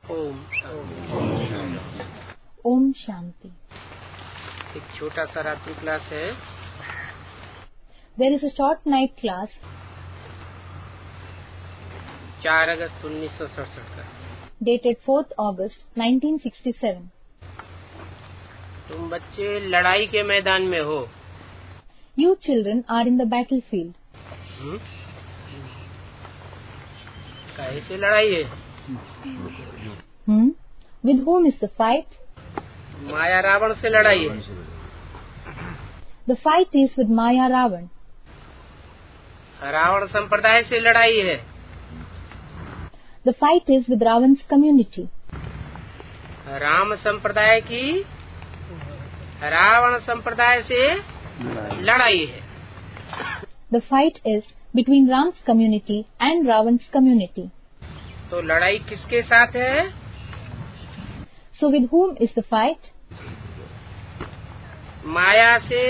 ओम शांति। एक छोटा सा रात्रि क्लास है। There is a short night class 4 अगस्त 1967 का, dated 4th August 1967. तुम बच्चे लड़ाई के मैदान में हो। You children are in the battlefield. कैसे लड़ाई है? With whom is the fight? माया रावण से लड़ाई है। The fight is with Maya Ravan. Ravan संप्रदाय से लड़ाई है। The fight is with Ravan's community. Ram संप्रदाय की रावण संप्रदाय से लड़ाई है। The fight is between Ram's community and Ravan's community. तो लड़ाई किसके साथ है? So with whom is the fight? माया से,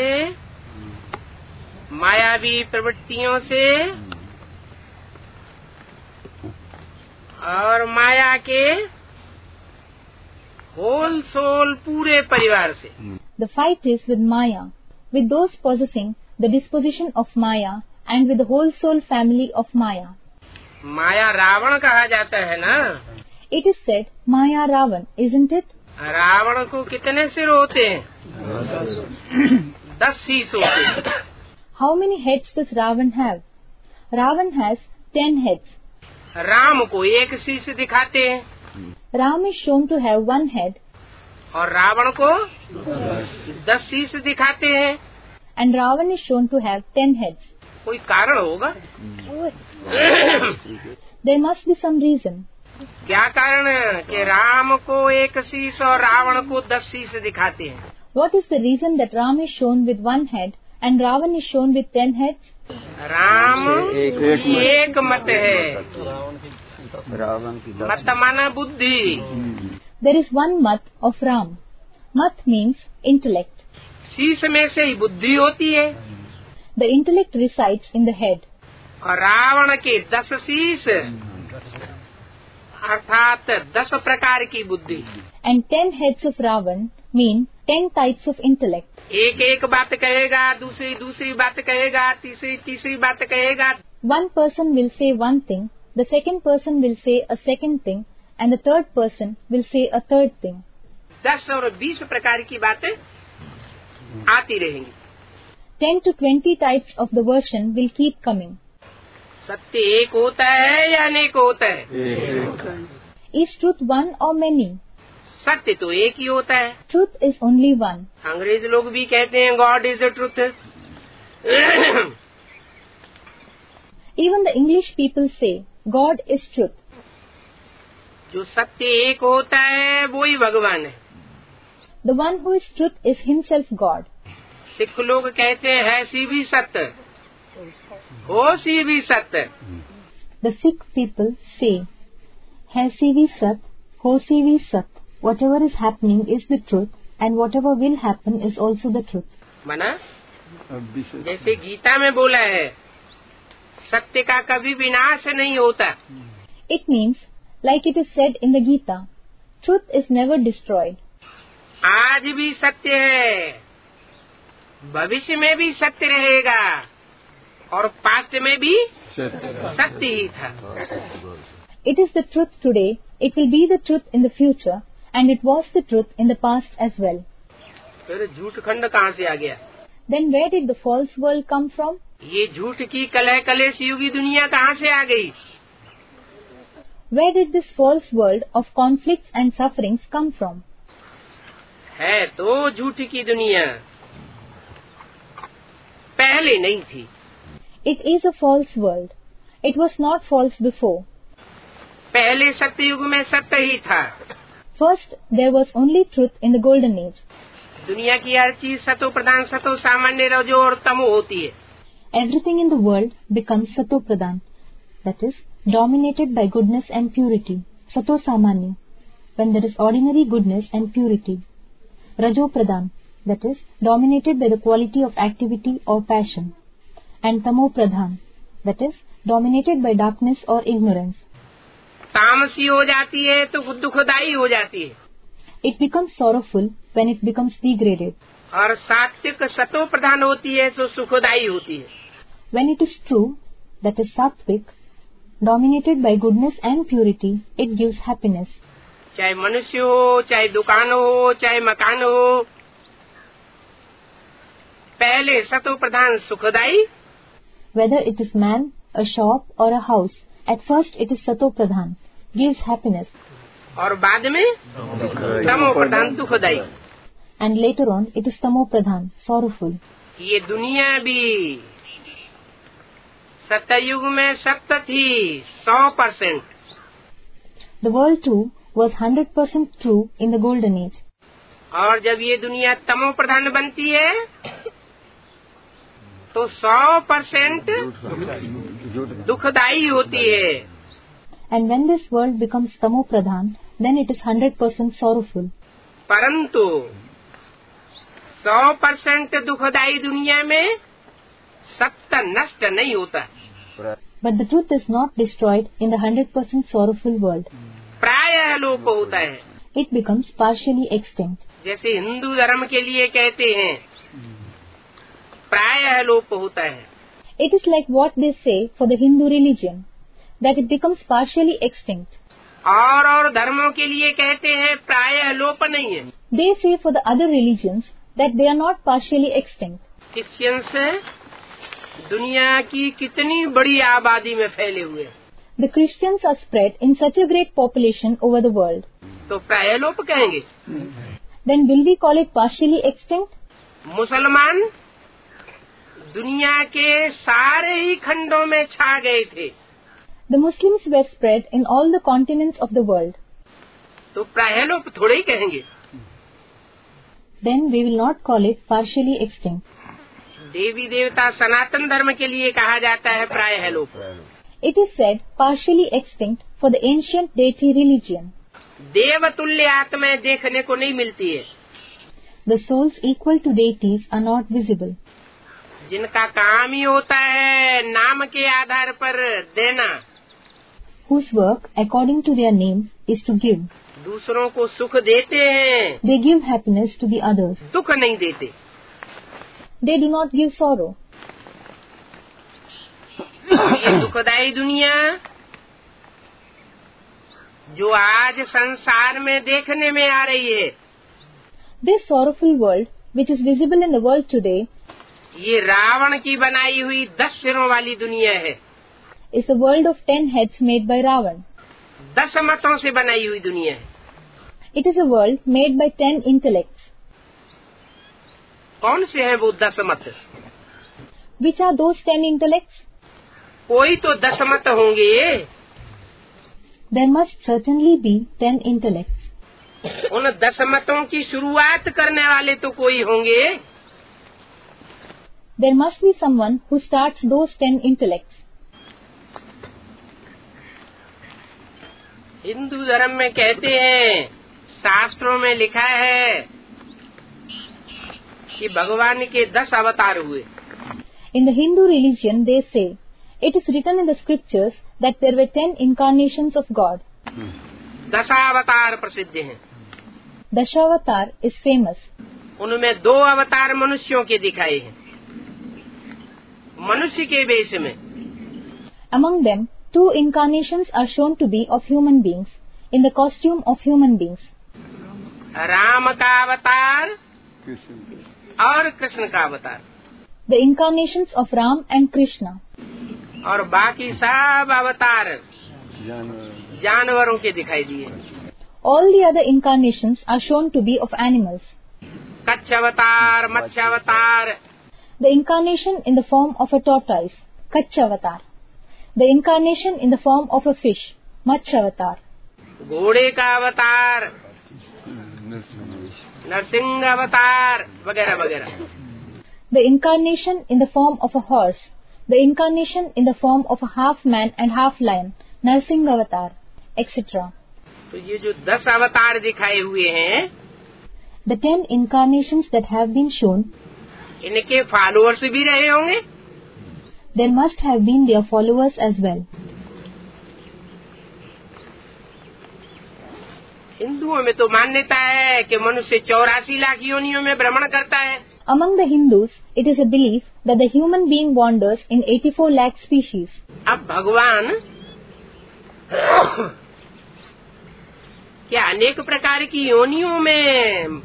मायावी प्रवृत्तियों से और माया के होल सोल पूरे परिवार से। The fight is with Maya, with those possessing the disposition of Maya and with the whole soul family of Maya. माया रावण कहा जाता है ना? It is said Maya Ravan, isn't it? Ravan को कितने सिर होते हैं? 10 शीश होते हैं। How many heads does Ravan have? Ravan has 10 heads. Ram को एक शीश दिखाते हैं। Ram is shown to have 1 head. और रावण को 10 शीश दिखाते हैं। And Ravan is shown to have 10 heads. कोई कारण होगा? There must be some reason. क्या कारण है कि राम को एक शीश और रावण को 10 शीश दिखाते हैं? What is the reason that Ram is shown with 1 head and Ravan is shown with 10 heads? Ram की एक मत है। मत माना बुद्धि। There is one mat of Ram. Mat means intellect. शीश में से ही बुद्धि होती है। The intellect resides in the head. और रावण के 10 शीश अर्थात 10 प्रकार की बुद्धि। And 10 heads of Ravan mean 10 types of intellect. एक बात कहेगा, दूसरी बात कहेगा, तीसरी बात कहेगा। One person will say one thing, the second person will say a second thing, and the third person will say a third thing. 10 और 20 प्रकार की बातें आती रहेंगी। 10 to 20 types of the version will keep coming. सत्य एक होता है या अनेक होता है? Is truth one or many? सत्य तो एक ही होता है। Truth is only one. अंग्रेज लोग भी कहते हैं God is the truth. Even the English people say God is truth. जो सत्य एक होता है वो ही भगवान है। The one who is truth is himself God. Sikh लोग कहते हैं है सी भी सत्य, हो सी भी सत्य। The Sikh people say, hai si vi sat, ho si vi sat. Whatever is happening is the truth, and whatever will happen is also the truth. माना जैसे गीता में बोला है, सत्य का कभी विनाश नहीं होता। It means, like it is said in the Gita, truth is never destroyed. आज भी सत्य है, भविष्य में भी सत्य रहेगा और पास्ट में भी सत्य ही था। It is the truth today, it will be the truth in the future, and it was the truth in the past as well. फिर झूठ खंड कहाँ से आ गया? Then where did the false world come from? ये झूठ की कलह कलेश युगी दुनिया कहाँ से आ गई? Where did this false world of conflicts and sufferings come from? है तो झूठ की दुनिया, पहले नहीं थी। It is a false world. It was not false before. पहले सत्ययुग में सत्य ही था। First, there was only truth in the golden age. दुनिया की हर चीज सतो प्रधान, सतो सामान्य, रजो और तमो होती है। Everything in the world becomes sato pradhan, that is, dominated by goodness and purity. Sato samanya, when there is ordinary goodness and purity. Rajo pradhan, that is, dominated by the quality of activity or passion. And tamo pradhan, that is, dominated by darkness or ignorance. तामसी हो जाती है तो दुखदाई हो जाती है, It becomes sorrowful when it becomes degraded. और सात्विक सतो प्रधान होती है तो सुखदाई होती है। When it is true, that is sattvic, dominated by goodness and purity, it gives happiness. चाहे मनुष्य हो, चाहे दुकान हो, चाहे मकान हो, पहले सतो प्रधान सुखदाई, Whether it is man, a shop or a house, at first it is sato pradhan, gives happiness, और बाद में तमो प्रधान दुखदाई। and later on it is tamo pradhan, sorrowful. ये दुनिया भी सतयुग में सत्य थी 100%, The world too was 100% true in the golden age. और जब ये दुनिया तमो प्रधान बनती है तो 100% दुखदाई होती है। And when this world becomes tamo pradhan, then it is 100% sorrowful. परंतु 100% दुखदाई दुनिया में सत्य नष्ट नहीं होता, But the truth is not destroyed in the 100% sorrowful world. प्रायः लोप होता है। It becomes partially extinct. जैसे हिंदू धर्म के लिए कहते हैं प्रायः लोप होता है, It is like what they say for the Hindu religion, that it becomes partially extinct. और धर्मों के लिए कहते हैं प्रायः लोप नहीं है। They say for the other religions that they are not partially extinct. Christians दुनिया की कितनी बड़ी आबादी में फैले हुए हैं, The Christians are spread in such a great population over the world. तो प्रायः लोप कहेंगे। Then will we call it partially extinct? मुसलमान दुनिया के सारे ही खंडों में छा गए थे, The Muslims were spread in all the continents of the world. तो प्रायः लोप थोड़े ही कहेंगे। Then we will not call it partially extinct. देवी देवता सनातन धर्म के लिए कहा जाता है प्रायः लोप। It is said partially extinct for the ancient deity religion. देवतुल्य आत्माएं देखने को नहीं मिलती है, The souls equal to deities are not visible. जिनका काम ही होता है नाम के आधार पर देना, Whose work, according to their name, is to give. दूसरों को सुख देते हैं, They give happiness to the others. दुख नहीं देते। They do not give sorrow. ये दुखदायी दुनिया जो आज संसार में देखने में आ रही है, This sorrowful world, which is visible in the world today, ये रावण की बनाई हुई 10 सिरों वाली दुनिया है, is a world of 10 heads made by Ravan. 10 मतों से बनाई हुई दुनिया है। It is a world made by 10 intellects. कौन से हैं वो 10 मत? Which are those 10 intellects? कोई तो 10 मत होंगे। There must certainly be 10 intellects. उन 10 मतों की शुरुआत करने वाले तो कोई होंगे। There must be someone who starts those 10 intellects. Hindu धर्म में कहते हैं, शास्त्रों में लिखा है कि भगवान के 10 अवतार हुए। In the Hindu religion, they say, it is written in the scriptures that there were 10 incarnations of God. 10 अवतार प्रसिद्ध हैं। Dashavatar is famous. उनमें 2 अवतार मनुष्यों के दिखाए हैं, मनुष्य के वेश में। Among them, 2 incarnations are shown to be of human beings, in the costume of human beings. Ram का अवतार और कृष्ण का अवतार, The incarnations of Ram and Krishna. और बाकी सब अवतार जानवरों के दिखाई दिए। All the other incarnations are shown to be of animals. Kutch अवतार, मत्स्य अवतार, The incarnation in the form of a tortoise, Kachavatar. The incarnation in the form of a fish, Machavatar. घोड़े का अवतार, नरसिंह अवतार, वगैरह वगैरह। The incarnation in the form of a horse. The incarnation in the form of a half man and half lion, Narsingh Avatar, etc. तो ये जो 10 अवतार दिखाए हुए हैं, The 10 incarnations that have been shown, इनके फॉलोअर्स भी रहे होंगे। there must have been their followers as well. हिंदुओं में तो मान्यता है कि मनुष्य 84 लाख योनियों में भ्रमण करता है। Among the Hindus, it is a belief that the human being wanders in 84 lakh species. अब भगवान क्या अनेक प्रकार की योनियों में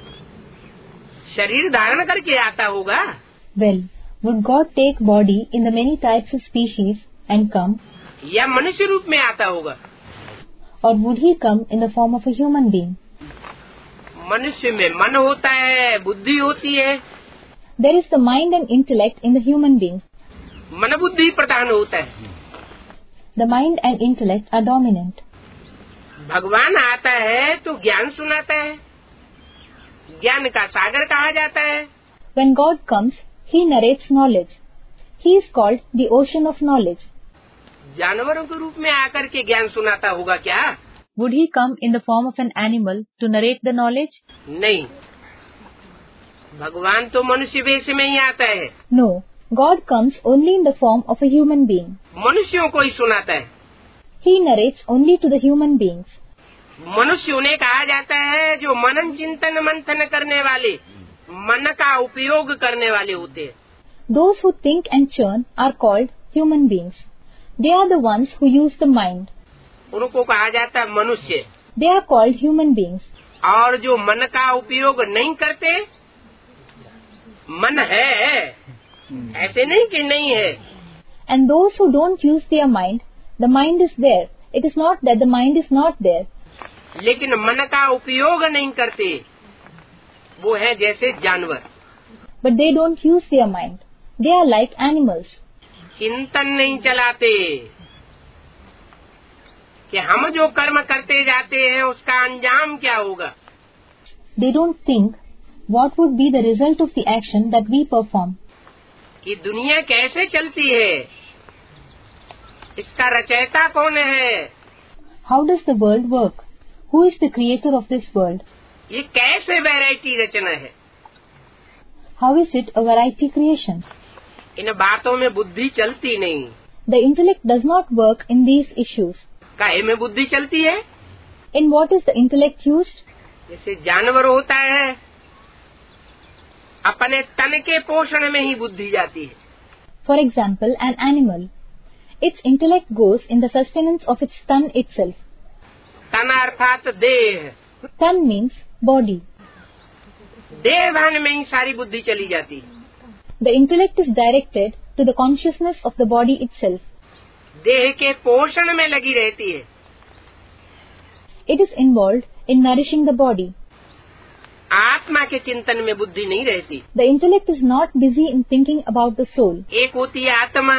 शरीर धारण करके आता होगा? Well, would God take body in the many types of species and come? या मनुष्य रूप में आता होगा? Or would he come in the form of a human being? मनुष्य में मन होता है, बुद्धि होती है। There is the mind and intellect in the human being. मन बुद्धि प्रधान होता है। The mind and intellect are dominant. भगवान आता है तो ज्ञान सुनाता है, ज्ञान का सागर कहा जाता है। When God comes, he narrates knowledge. He is called the ocean of knowledge. जानवरों के रूप में आकर के ज्ञान सुनाता होगा क्या? Would he come in the form of an animal to narrate the knowledge? नहीं, भगवान तो मनुष्य वेश में ही आता है। No, God comes only in the form of a human being. मनुष्यों को ही सुनाता है। He narrates only to the human beings. मनुष्य उन्हें कहा जाता है जो मनन चिंतन मंथन करने वाले, मन का उपयोग करने वाले होते हैं। Those who think and churn are called human beings. They are the ones who use the mind. उनको कहा जाता है मनुष्य। They are called human beings. और जो मन का उपयोग नहीं करते, मन है, ऐसे नहीं कि नहीं है। And those who don't use their mind, the mind is there. It is not that the mind is not there. लेकिन मन का उपयोग नहीं करते, वो है जैसे जानवर। But they don't use their mind. They are like animals. चिंतन नहीं चलाते कि हम जो कर्म करते जाते हैं उसका अंजाम क्या होगा। They don't think what would be the result of the action that we perform. कि दुनिया कैसे चलती है, इसका रचयिता कौन है, How does the world work? Who is the creator of this world? ये कैसे वैरायटी रचना है। How is it a variety creation? इन बातों में बुद्धि चलती नहीं। The intellect does not work in these issues. काहे में बुद्धि चलती है? In what is the intellect used? जैसे जानवर होता है, अपने तन के पोषण में ही बुद्धि जाती है। For example, an animal. Its intellect goes in the sustenance of its tan itself. तन अर्थात देह, Tan means body. देह भान में ही सारी बुद्धि चली जाती है। The intellect is directed to the consciousness of the body itself. देह के पोषण में लगी रहती है। It is involved in nourishing the body. आत्मा के चिंतन में बुद्धि नहीं रहती। The intellect is not busy in thinking about the soul. एक होती है आत्मा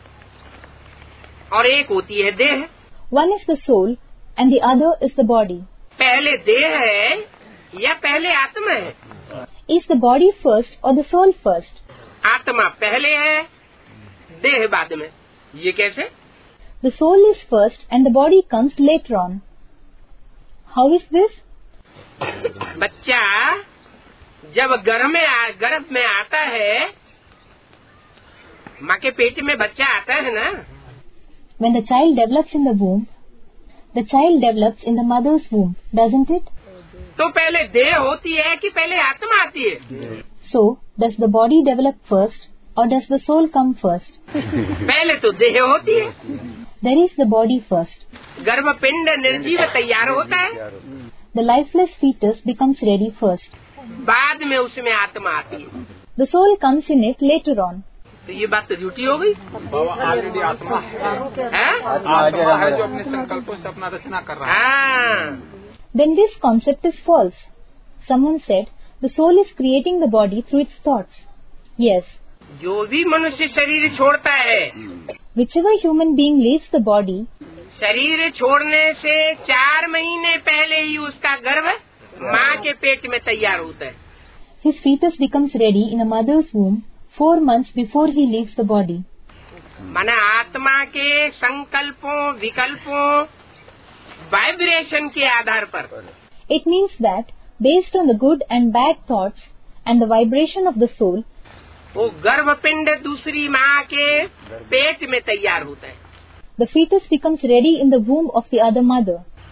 और एक होती है देह। One is the soul and the other is the body. पहले देह है या पहले आत्मा है? Is the body first or the soul first? आत्मा पहले है, देह बाद में। ये कैसे? The soul is first and the body comes later on. How is this? बच्चा जब गर्भ में आता है, माँ के पेट में बच्चा आता है ना। When the child develops in the womb, the child develops in the mother's womb, doesn't it? तो पहले देह होती है कि पहले आत्मा आती है? So, does the body develop first or does the soul come first? पहले तो देह होती है। There is the body first. गर्भपिंड निर्जीव तैयार होता है, The lifeless fetus becomes ready first. बाद में उसमें आत्मा आती है। The soul comes in it later on. तो ये बात तो झूठी हो गई। ऑलरेडी आत्मा है, आत्मा है जो अपने संकल्पों से अपना रचना कर रहा है। हाँ, Then this concept is false. Someone said the soul is creating the body through its thoughts. Yes. जो भी मनुष्य शरीर छोड़ता है, Whichever human being leaves the body, शरीर छोड़ने से 4 महीने पहले ही उसका गर्भ माँ के पेट में तैयार होता है। his fetus becomes ready in a mother's womb 4 months before he leaves the body. माना आत्मा के संकल्पों, विकल्पों, वाइब्रेशन के आधार पर It means that based on the good and bad thoughts and the vibration of the soul, वो गर्भपिंड दूसरी माँ के पेट में तैयार होता है। the fetus becomes ready in the womb of the other mother.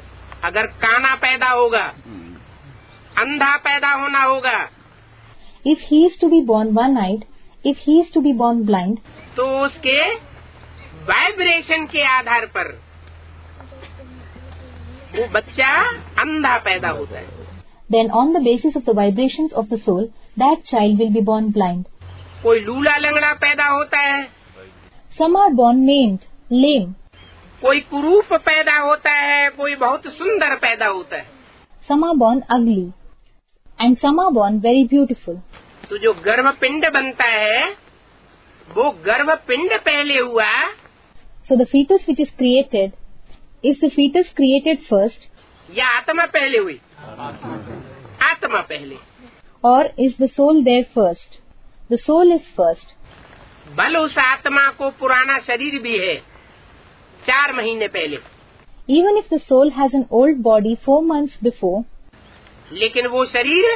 अगर काना पैदा होगा, अंधा पैदा होना होगा, If he is to be born one-eyed, if he is to be born blind, तो उसके वाइब्रेशन के आधार पर वो बच्चा अंधा पैदा होता है। then on the basis of the vibrations of the soul, that child will be born blind. कोई लूला लंगड़ा पैदा होता है, Some are born maimed, lame. कोई कुरूप पैदा होता है, कोई बहुत सुंदर पैदा होता है। Some are born ugly, and some are born very beautiful. तो जो गर्भपिंड बनता है, वो गर्भपिंड पहले हुआ So the fetus which is created, is the fetus created first, या आत्मा पहले हुई? आत्मा पहले। or is the soul there first? The soul is first. बल उस आत्मा को पुराना शरीर भी है 4 महीने पहले, Even if the soul has an old body 4 months before, लेकिन वो शरीर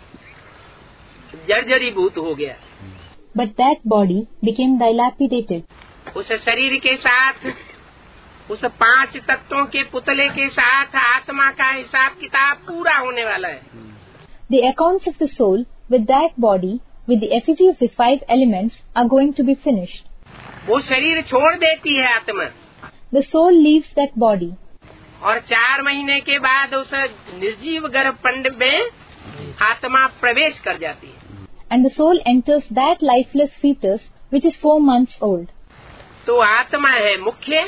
जर्जरीभूत हो गया। but that body became dilapidated. उस शरीर के साथ, उस 5 तत्वों के पुतले के साथ आत्मा का हिसाब किताब पूरा होने वाला है। The accounts of the soul with that body, with the effigy of the 5 elements, are going to be finished. वो शरीर छोड़ देती है आत्मा, The soul leaves that body, और 4 महीने के बाद उस निर्जीव गर्भपिंड में आत्मा प्रवेश कर जाती है। and the soul enters that lifeless fetus which is 4 months old. तो आत्मा है मुख्य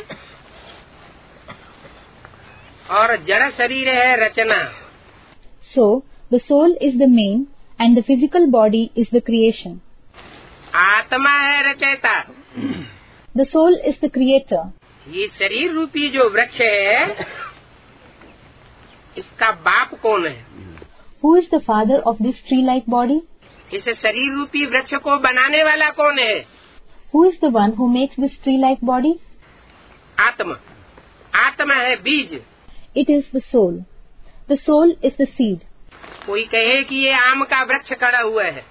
और जड़ शरीर है रचना। So, the soul is the main and the physical body is the creation. आत्मा है रचयिता। The soul is the creator. ये शरीर रूपी जो वृक्ष है, इसका बाप कौन है? Who is the father of this tree-like body? इस शरीर रूपी वृक्ष को बनाने वाला कौन है? Who is the one who makes this tree-like body? आत्मा। आत्मा है बीज। It is the soul. The soul is the seed. कोई कहे कि ये आम का वृक्ष खड़ा हुआ है,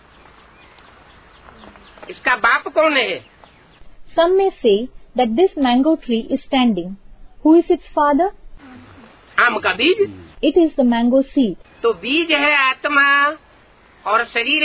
इसका बाप कौन है? Some may say that this mango tree is standing. Who is its father? आम का बीज। It is the mango seed. तो बीज है आत्मा और शरीर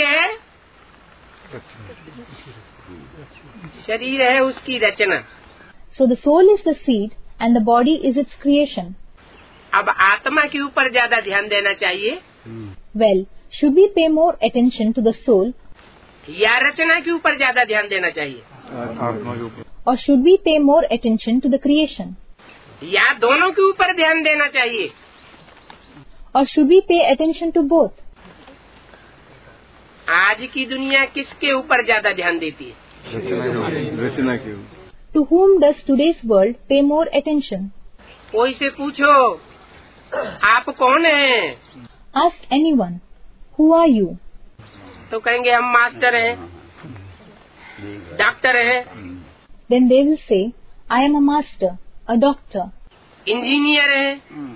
है उसकी रचना। So the soul is the seed and the body is its creation. अब आत्मा के ऊपर ज्यादा ध्यान देना चाहिए Well, should we pay more attention to the soul या रचना के ऊपर ज्यादा ध्यान देना चाहिए, or should we pay more attention to the creation? या दोनों के ऊपर ध्यान देना चाहिए? Or should we pay attention to both? आज की दुनिया किसके ऊपर ज्यादा ध्यान देती है? रचना के ऊपर। To whom does today's world pay more attention? कोई से पूछो आप कौन हैं, Ask anyone, who are you? तो कहेंगे हम मास्टर हैं, डॉक्टर हैं, Then they will say, I am a master, a doctor, engineer हैं,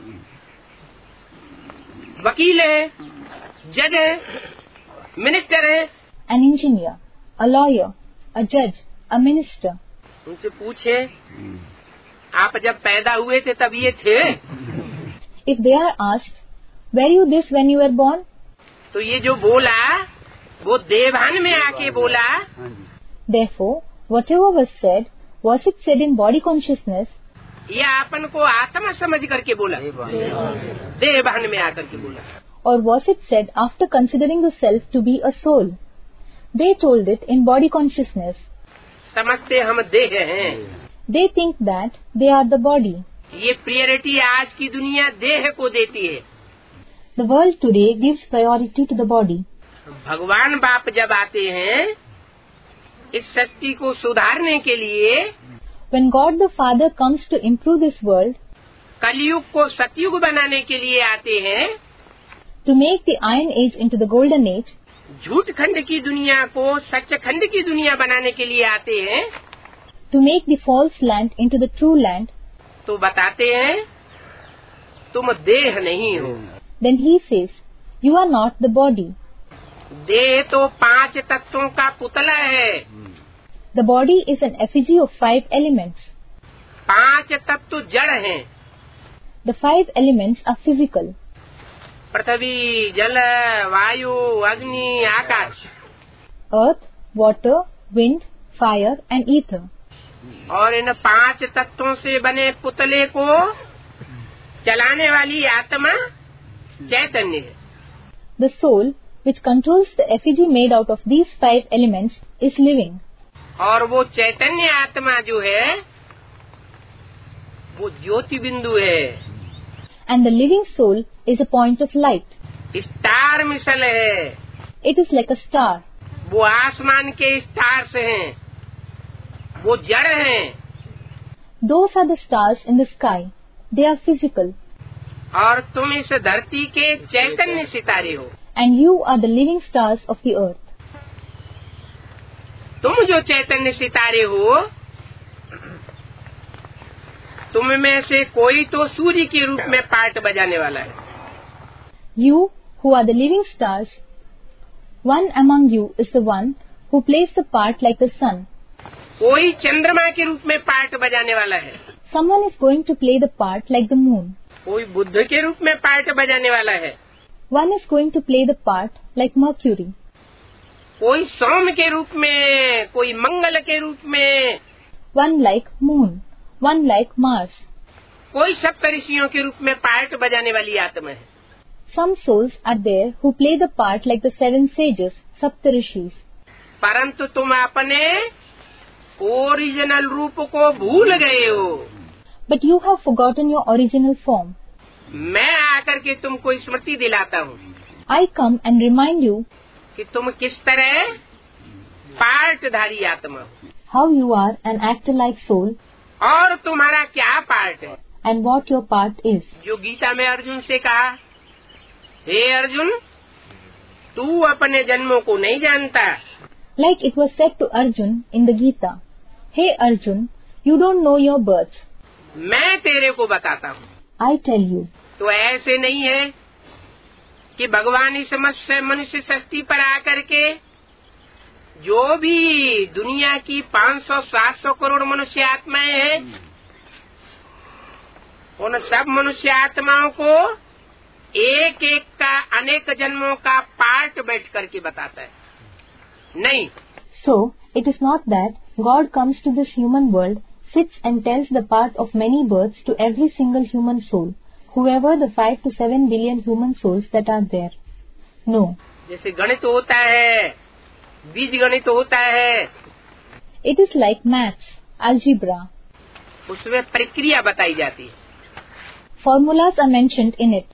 वकील हैं, जज हैं, मिनिस्टर हैं। an engineer, a lawyer, a judge, a minister. उनसे पूछे आप जब पैदा हुए थे तब ये थे? If they are asked, were you this when you were born? तो ये जो बोला वो देवान में आके बोला, Therefore, whatever was it said in body consciousness, या अपन को आत्मा समझ करके बोला, देवान में आकर के बोला, or was it said after considering the self to be a soul? They told it in body consciousness. समझते हम देह हैं। They think that they are the body. ये प्रायोरिटी आज की दुनिया देह को देती है। The world today gives priority to the body. भगवान बाप जब आते हैं इस सृष्टि को सुधारने के लिए, When God the Father comes to improve this world, कलयुग को सतयुग बनाने के लिए आते हैं, to make the iron age into the golden age, झूठ खंड की दुनिया को सच खंड की दुनिया बनाने के लिए आते हैं, to make the false land into the true land, तो बताते हैं तुम देह नहीं हो। then he says, you are not the body. देह तो 5 तत्वों का पुतला है। The body is an effigy of 5 elements. 5 तत्व जड़ हैं। The 5 elements are physical. पृथ्वी, जल, वायु, अग्नि, आकाश. Earth, water, wind, fire and ether. और इन 5 तत्वों से बने पुतले को चलाने वाली आत्मा चैतन्य है. The soul, which controls the effigy made out of these 5 elements, is living. और वो चैतन्य आत्मा जो है वो ज्योति बिंदु है. And the living soul is a point of light. Star मिसल है. It is like a star. वो आसमान के स्टार्स हैं. वो जड़ हैं. Those are the stars in the sky. They are physical. और तुम इस धरती के चैतन्य सितारे हो. And you are the living stars of the earth. तुम जो चैतन्य सितारे हो, तुम में से कोई तो सूर्य के रूप में पार्ट बजाने वाला है. You, who are the living stars, one among you is the one who plays the part like the sun. कोई चंद्रमा के रूप में पार्ट बजाने वाला है. Someone is going to play the part like the moon. कोई बुध के रूप में पार्ट बजाने वाला है. One is going to play the part like Mercury. कोई सोम के रूप में, कोई मंगल के रूप में. One like moon. One like Mars. कोई सप्तऋषियों के रूप में पार्ट बजाने वाली आत्मा है. Some souls are there who play the part like the 7 sages, Saptarishis. परंतु तुम अपने ओरिजिनल रूप को भूल गए हो. But you have forgotten your original form. मैं आकर के तुमको स्मृति दिलाता हूँ. I come and remind you कि तुम किस तरह पार्टधारी आत्मा हो. how you are an actor-like soul और तुम्हारा क्या पार्ट है. and what your part is. जो गीता में अर्जुन से कहा, हे अर्जुन, तू अपने जन्मों को नहीं जानता. Like it was said to Arjun in the Gita, Hey Arjun, you don't know your birth. मैं तेरे को बताता हूँ. I tell you. तो ऐसे नहीं है कि भगवान इस मनुष्य सृष्टि पर आकर के जो भी दुनिया की 500-700 करोड़ मनुष्य आत्माएं हैं, उन सब मनुष्य आत्माओं को एक एक का अनेक जन्मों का पार्ट बैठ करके बताता है. नहीं. So, it is not that God comes to this human world, sits and tells the part of many births to every single human soul, whoever the 5 to 7 billion human souls that are there. No. जैसे गणित होता है, बीज गणित होता है. It is like maths, algebra. उसमें प्रक्रिया बताई जाती है. Formulas are mentioned in it.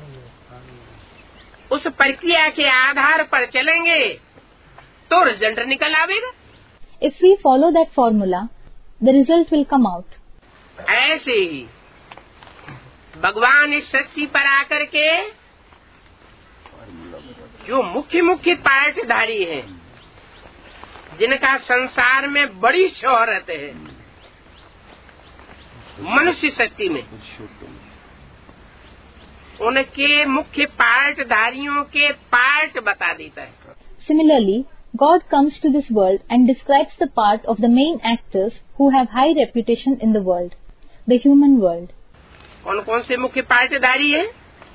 उस प्रक्रिया के आधार पर चलेंगे तो रिजल्ट निकल आवेगा. If we follow that formula, the result will come out. ऐसे ही भगवान इस सृष्टि पर आकर के जो मुख्य मुख्य पार्टधारी हैं, जिनका संसार में बड़ी शोहरत है, मनुष्य शक्ति में, उनके मुख्य पार्टधारियों के पार्ट बता देता है. Similarly, God comes to this world and describes the part of the main actors who have high reputation in the world, the human world. कौन कौन से मुख्य पार्टधारी हैं?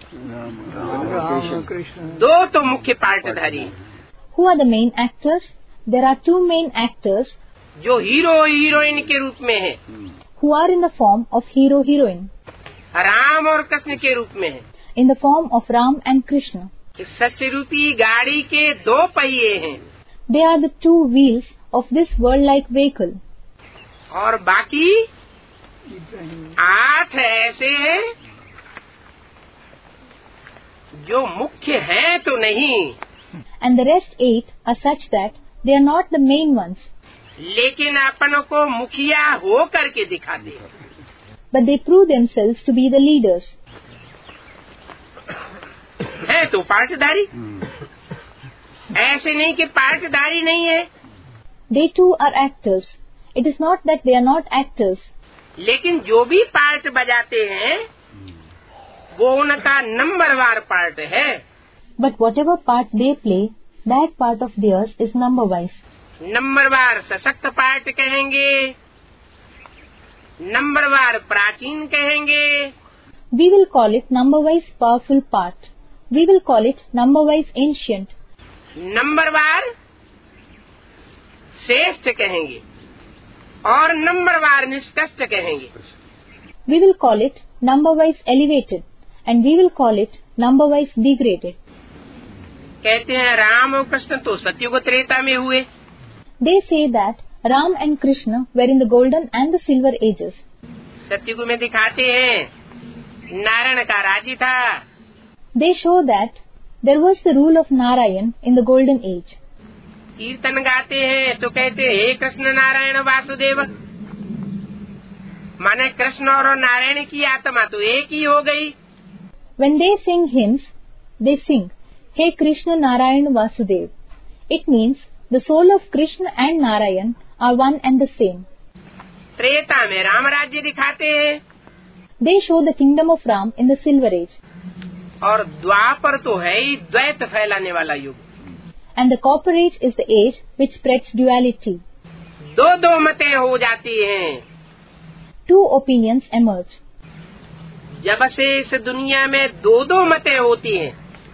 दो तो मुख्य पार्टधारी. Who are the main actors? There are 2 main actors जो हीरो हीरोइन के रूप में हैं, who are in the form of hero-heroine, Ram और कृष्ण के रूप में हैं. in the form of Ram and Krishna. इस सत्य रूपी गाड़ी के 2 पहिए हैं. They are the 2 wheels of this world-like vehicle. और बाकी 8 ऐसे हैं जो मुख्य हैं तो नहीं, And the rest 8 are such that they are not the main ones, लेकिन अपन को मुखिया हो करके दिखाते हैं. but they prove themselves to be the leaders. है तो पार्टधारी. ऐसे नहीं कि पार्टधारी नहीं है. They too are actors. It is not that they are not actors. लेकिन जो भी पार्ट बजाते हैं वो उनका नंबरवार पार्ट है. But whatever part they play, that part of theirs is number-wise. नंबरवार सशक्त पार्ट कहेंगे, नंबरवार प्राचीन कहेंगे, We will call it number-wise powerful part. We will call it number-wise ancient. नंबरवार श्रेष्ठ कहेंगे और नंबरवार निष्कष्ट कहेंगे. We will call it number-wise elevated and we will call it number-wise degraded. कहते हैं राम और कृष्ण तो सतयुग त्रेता में हुए. They say that Ram and Krishna were in the golden and the silver ages. सतयुग में दिखाते हैं नारायण का राज्य था. They show that there was the rule of Narayan in the golden age. कीर्तन गाते हैं तो कहते हैं हे कृष्ण नारायण वासुदेव. माने कृष्ण और नारायण की आत्मा तो एक ही हो गई. When they sing hymns, they sing, Hey Krishna Narayan Vasudev. It means the soul of Krishna and Narayan are one and the same. Treta में राम राज्य दिखाते हैं. They show the kingdom of Ram in the silver age. और द्वापर तो है ही द्वैत फैलाने वाला युग. And the copper age is the age which spreads duality. दो मतें हो जाती हैं. Two opinions emerge. जब से इस दुनिया में दो मतें होती हैं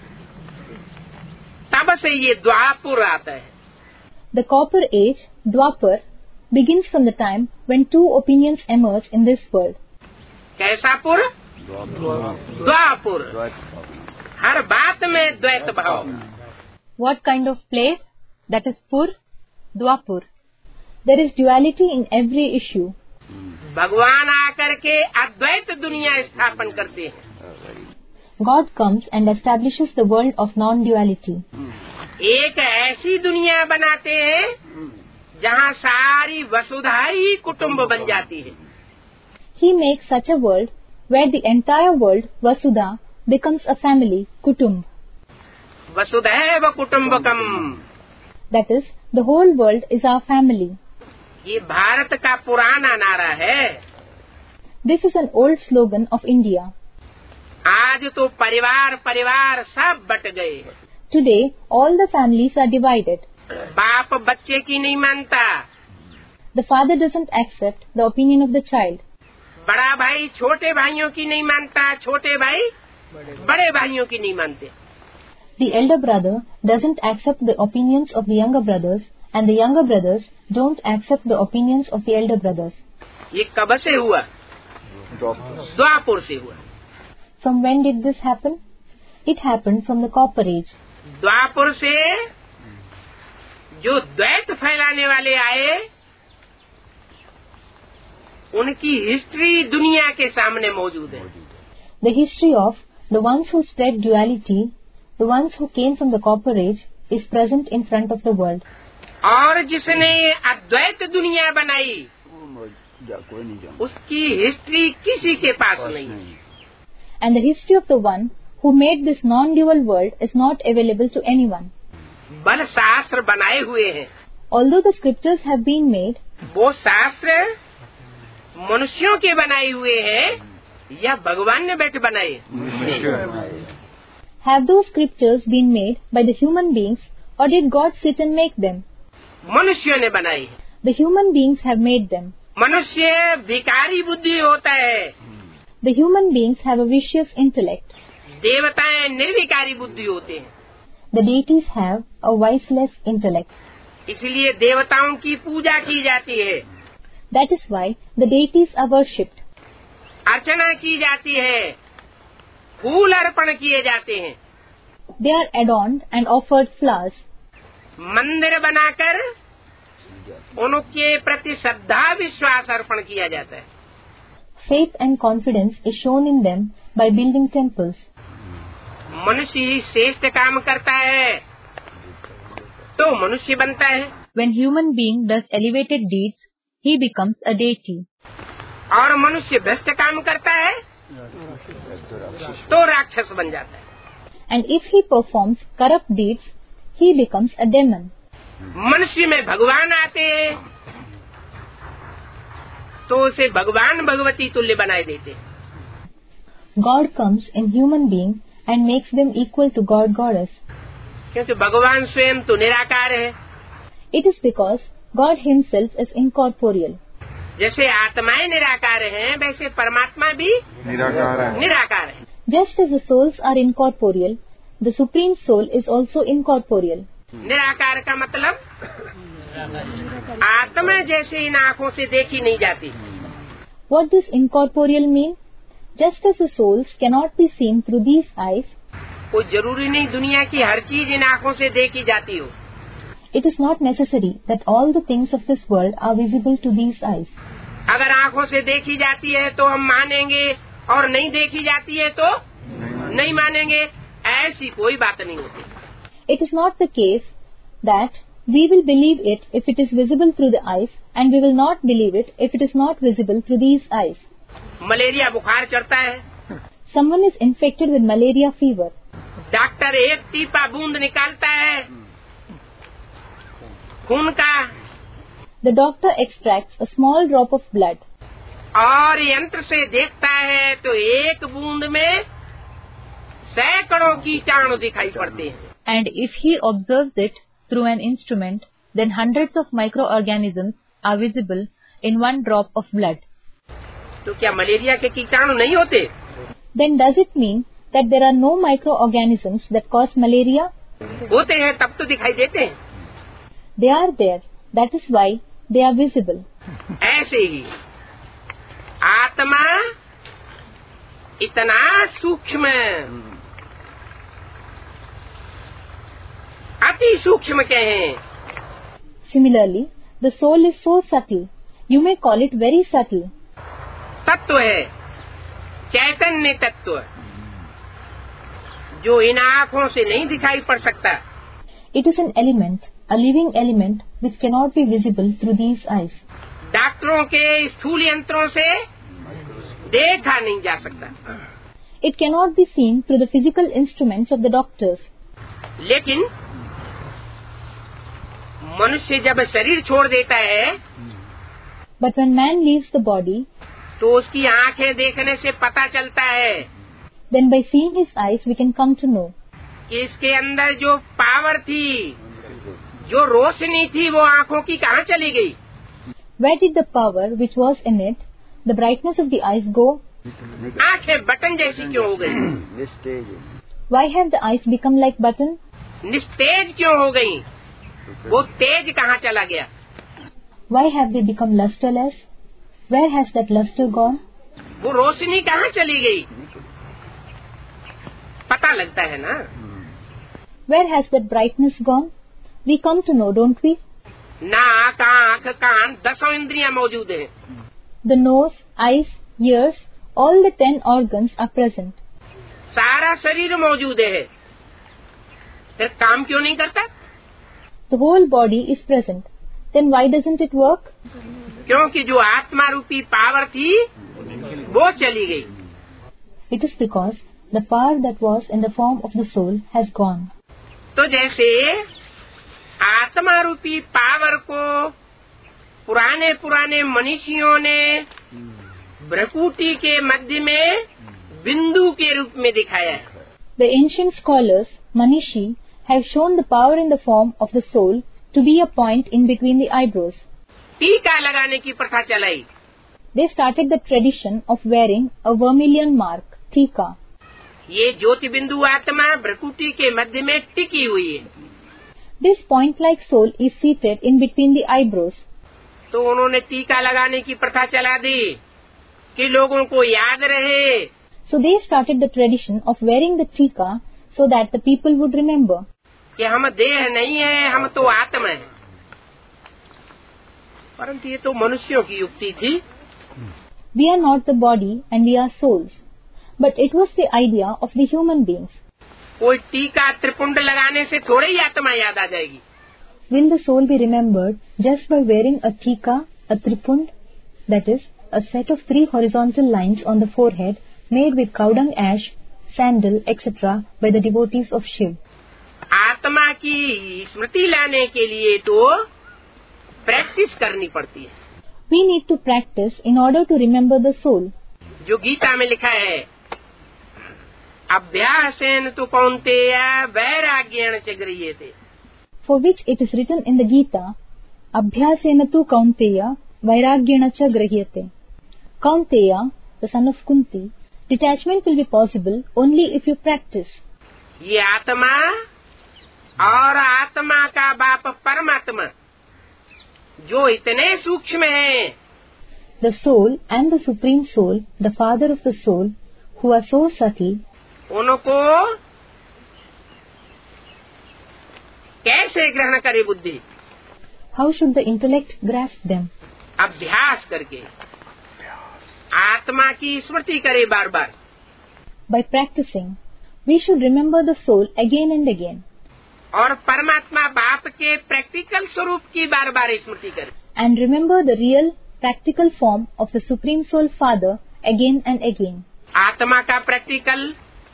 तब से ये द्वापर आता है. The copper age, Dwapar, begins from the time when two opinions emerge in this world. कैसा पुर? द्वापुर. हर बात में द्वैत भाव. What kind of place? That is Pur, Dwapur. There is duality in every issue. भगवान आकर के अद्वैत दुनिया स्थापन करते हैं. God comes and establishes the world of non-duality. एक ऐसी दुनिया बनाते हैं जहाँ सारी वसुधा ही कुटुम्ब बन जाती है. He makes such a world where the entire world, Vasudha, becomes a family, Kutumb. वसुधैव कुटुम्बकम. That is, the whole world is our family. ये भारत का पुराना नारा है. This is an old slogan of India. आज तो परिवार परिवार सब बट गए. Today, all the families are divided. बाप बच्चे की नहीं मानता. The father doesn't accept the opinion of the child. बड़ा भाई छोटे भाइयों की नहीं मानता. छोटे भाई बड़े भाइयों की नहीं मानते. The elder brother doesn't accept the opinions of the younger brothers, and the younger brothers don't accept the opinions of the elder brothers. ये कब से हुआ? द्वापर से हुआ. From when did this happen? It happened from the copper age. द्वापर से जो द्वैत फैलाने वाले आए उनकी हिस्ट्री दुनिया के सामने मौजूद है. The history of the ones who spread duality, the ones who came from the copper age, is present in front of the world. और जिसने अद्वैत दुनिया बनाई उसकी हिस्ट्री किसी के पास नहीं है. And the history of the one who made this non-dual world is not available to anyone. बल शास्त्र बनाए हुए हैं. Although the scriptures have been made, वो शास्त्र मनुष्यों के बनाए हुए हैं या भगवान ने बैठ बनाए? have those scriptures been made by the human beings, or did God sit and make them? मनुष्यों ने बनाई. The human beings have made them. मनुष्य विकारी बुद्धि होता है. The human beings have a vicious intellect. देवताएं निर्विकारी बुद्धि होते हैं. The deities have a viceless intellect. इसलिए देवताओं की पूजा की जाती है. That is why the deities are worshipped. अर्चना की जाती है. फूल अर्पण किए जाते हैं. They are adorned and offered flowers. मंदिर बनाकर उनके प्रति श्रद्धा विश्वास अर्पण किया जाता है. Faith and confidence is shown in them by building temples. मनुष्य ही श्रेष्ठ काम करता है तो मनुष्य बनता है. When human being does elevated deeds, he becomes a deity. और मनुष्य भ्रष्ट काम करता है तो राक्षस बन जाता है. And if he performs corrupt deeds, he becomes a demon. मनुष्य में भगवान आते हैं तो उसे भगवान भगवती तुल्य बनाए देते हैं. God comes in human being and makes them equal to God Goddess. क्योंकि भगवान स्वयं तो निराकार है. It is because God himself is incorporeal. जैसे आत्माएं निराकार हैं, वैसे परमात्मा भी निराकार है। Just as the souls are incorporeal, the Supreme Soul is also incorporeal. निराकार का मतलब आत्मा जैसे इन आँखों से देखी नहीं जाती। What does incorporeal mean? Just as the souls cannot be seen through these eyes, कोई जरूरी नहीं दुनिया की हर चीज इन आँखों से देखी जाती हो। it is not necessary that all the things of this world are visible to these eyes. अगर आँखों से देखी जाती है तो हम मानेंगे, और नहीं देखी जाती है तो नहीं मानेंगे। ऐसी कोई बात नहीं होती। It is not the case that we will believe it if it is visible through the eyes, and we will not believe it if it is not visible through these eyes. Malaria बुखार चढ़ता है, Someone is infected with malaria fever. Doctor एक टीपा बूंद निकालता है खून का, The doctor extracts a small drop of blood, और यंत्र से देखता है तो एक बूंद में सैकड़ों कीटाणु दिखाई पड़ते हैं। and if he observes it through an instrument, then hundreds of microorganisms are visible in one drop of blood. तो क्या मलेरिया के कीटाणु नहीं होते? Then does it mean that there are no microorganisms that cause malaria? होते हैं, तब तो दिखाई देते हैं। They are there. That is why they are visible. ऐसे ही आत्मा इतना सूक्ष्म, अति सूक्ष्म कहें। Similarly, the soul is so subtle. You may call it very subtle. तत्व है, चैतन्य तत्व, जो इन आँखों से नहीं दिखाई पड़ सकता। It is an element, a living element, which cannot be visible through these eyes. डॉक्टरों के स्थूल यंत्रों से देखा नहीं जा सकता, It cannot be seen through the physical instruments of the doctors. लेकिन मनुष्य जब शरीर छोड़ देता है But when man leaves the body, तो उसकी आंखें देखने से पता चलता है then by seeing his eyes we can come to know कि इसके अंदर जो पावर थी, जो रोशनी थी, वो आंखों की कहाँ चली गई। where did the power which was in it, the brightness of the eyes go? आंखें बटन जैसी क्यों हो गई? Why have the eyes become like button? निस्तेज क्यों हो गई? वो तेज कहाँ चला गया? Why have they become lusterless? Where has that luster gone? वो रोशनी कहाँ चली गई? पता लगता है ना। Where has that brightness gone? We come to know, don't we? नाक, आँख, कान, 10 इंद्रियां मौजूद हैं। The nose, eyes, ears, all the 10 organs are present. सारा शरीर मौजूद है, फिर काम क्यों नहीं करता? The whole body is present. Then why doesn't it work? क्योंकि जो आत्मा रूपी पावर थी वो चली गई। It is because the power that was in the form of the soul has gone. तो जैसे आत्मा रूपी पावर को पुराने पुराने मनीषियों ने भ्रकुटी के मध्य में बिंदु के रूप में दिखाया। The ancient scholars, Manishi, have shown the power in the form of the soul to be a point in between the eyebrows. टीका लगाने की प्रथा चलाई। They started the tradition of wearing a vermilion mark, tika. ये ज्योति बिंदु आत्मा भ्रकुटी के मध्य में टिकी हुई है। This point-like soul is seated in between the eyebrows. तो उन्होंने टीका लगाने की प्रथा चला दी कि लोगों को याद रहे। So they started the tradition of wearing the tika so that the people would remember कि हम देह नहीं है, हम तो आत्मा है। परंतु ये तो मनुष्यों की युक्ति थी। we are not the body and we are souls. But it was the idea of the human beings. कोई टीका त्रिपुंड लगाने से थोड़े ही आत्मा याद आ जाएगी। Will the soul be remembered just by wearing a tika, a tripund, that is, a set of 3 horizontal lines on the forehead made with cow dung ash, sandal, etc. by the devotees of Shiv? आत्मा की स्मृति लाने के लिए तो practice करनी पड़ती है। We need to practice in order to remember the soul. जो गीता में लिखा है, अभ्यासेन तु कौन्तेय वैराग्येण च गृह्यते। For which it is written in the Gita, Abhyasena tu Kaunteya vairagyena cha grahyate. Kaunteya, the son of Kunti, detachment will be possible only if you practice. ये आत्मा और आत्मा का बाप परमात्मा जो इतने सूक्ष्म है, The soul and the Supreme Soul, the Father of the soul, who are so subtle, उनको कैसे ग्रहण करे बुद्धि? how should the intellect grasp them? अभ्यास करके आत्मा की स्मृति करे बार बार. By practicing, we should remember the soul again and again, और परमात्मा बाप के प्रैक्टिकल स्वरूप की बार बार स्मृति करे. and remember the real, practical form of the Supreme Soul Father again and again. आत्मा का प्रैक्टिकल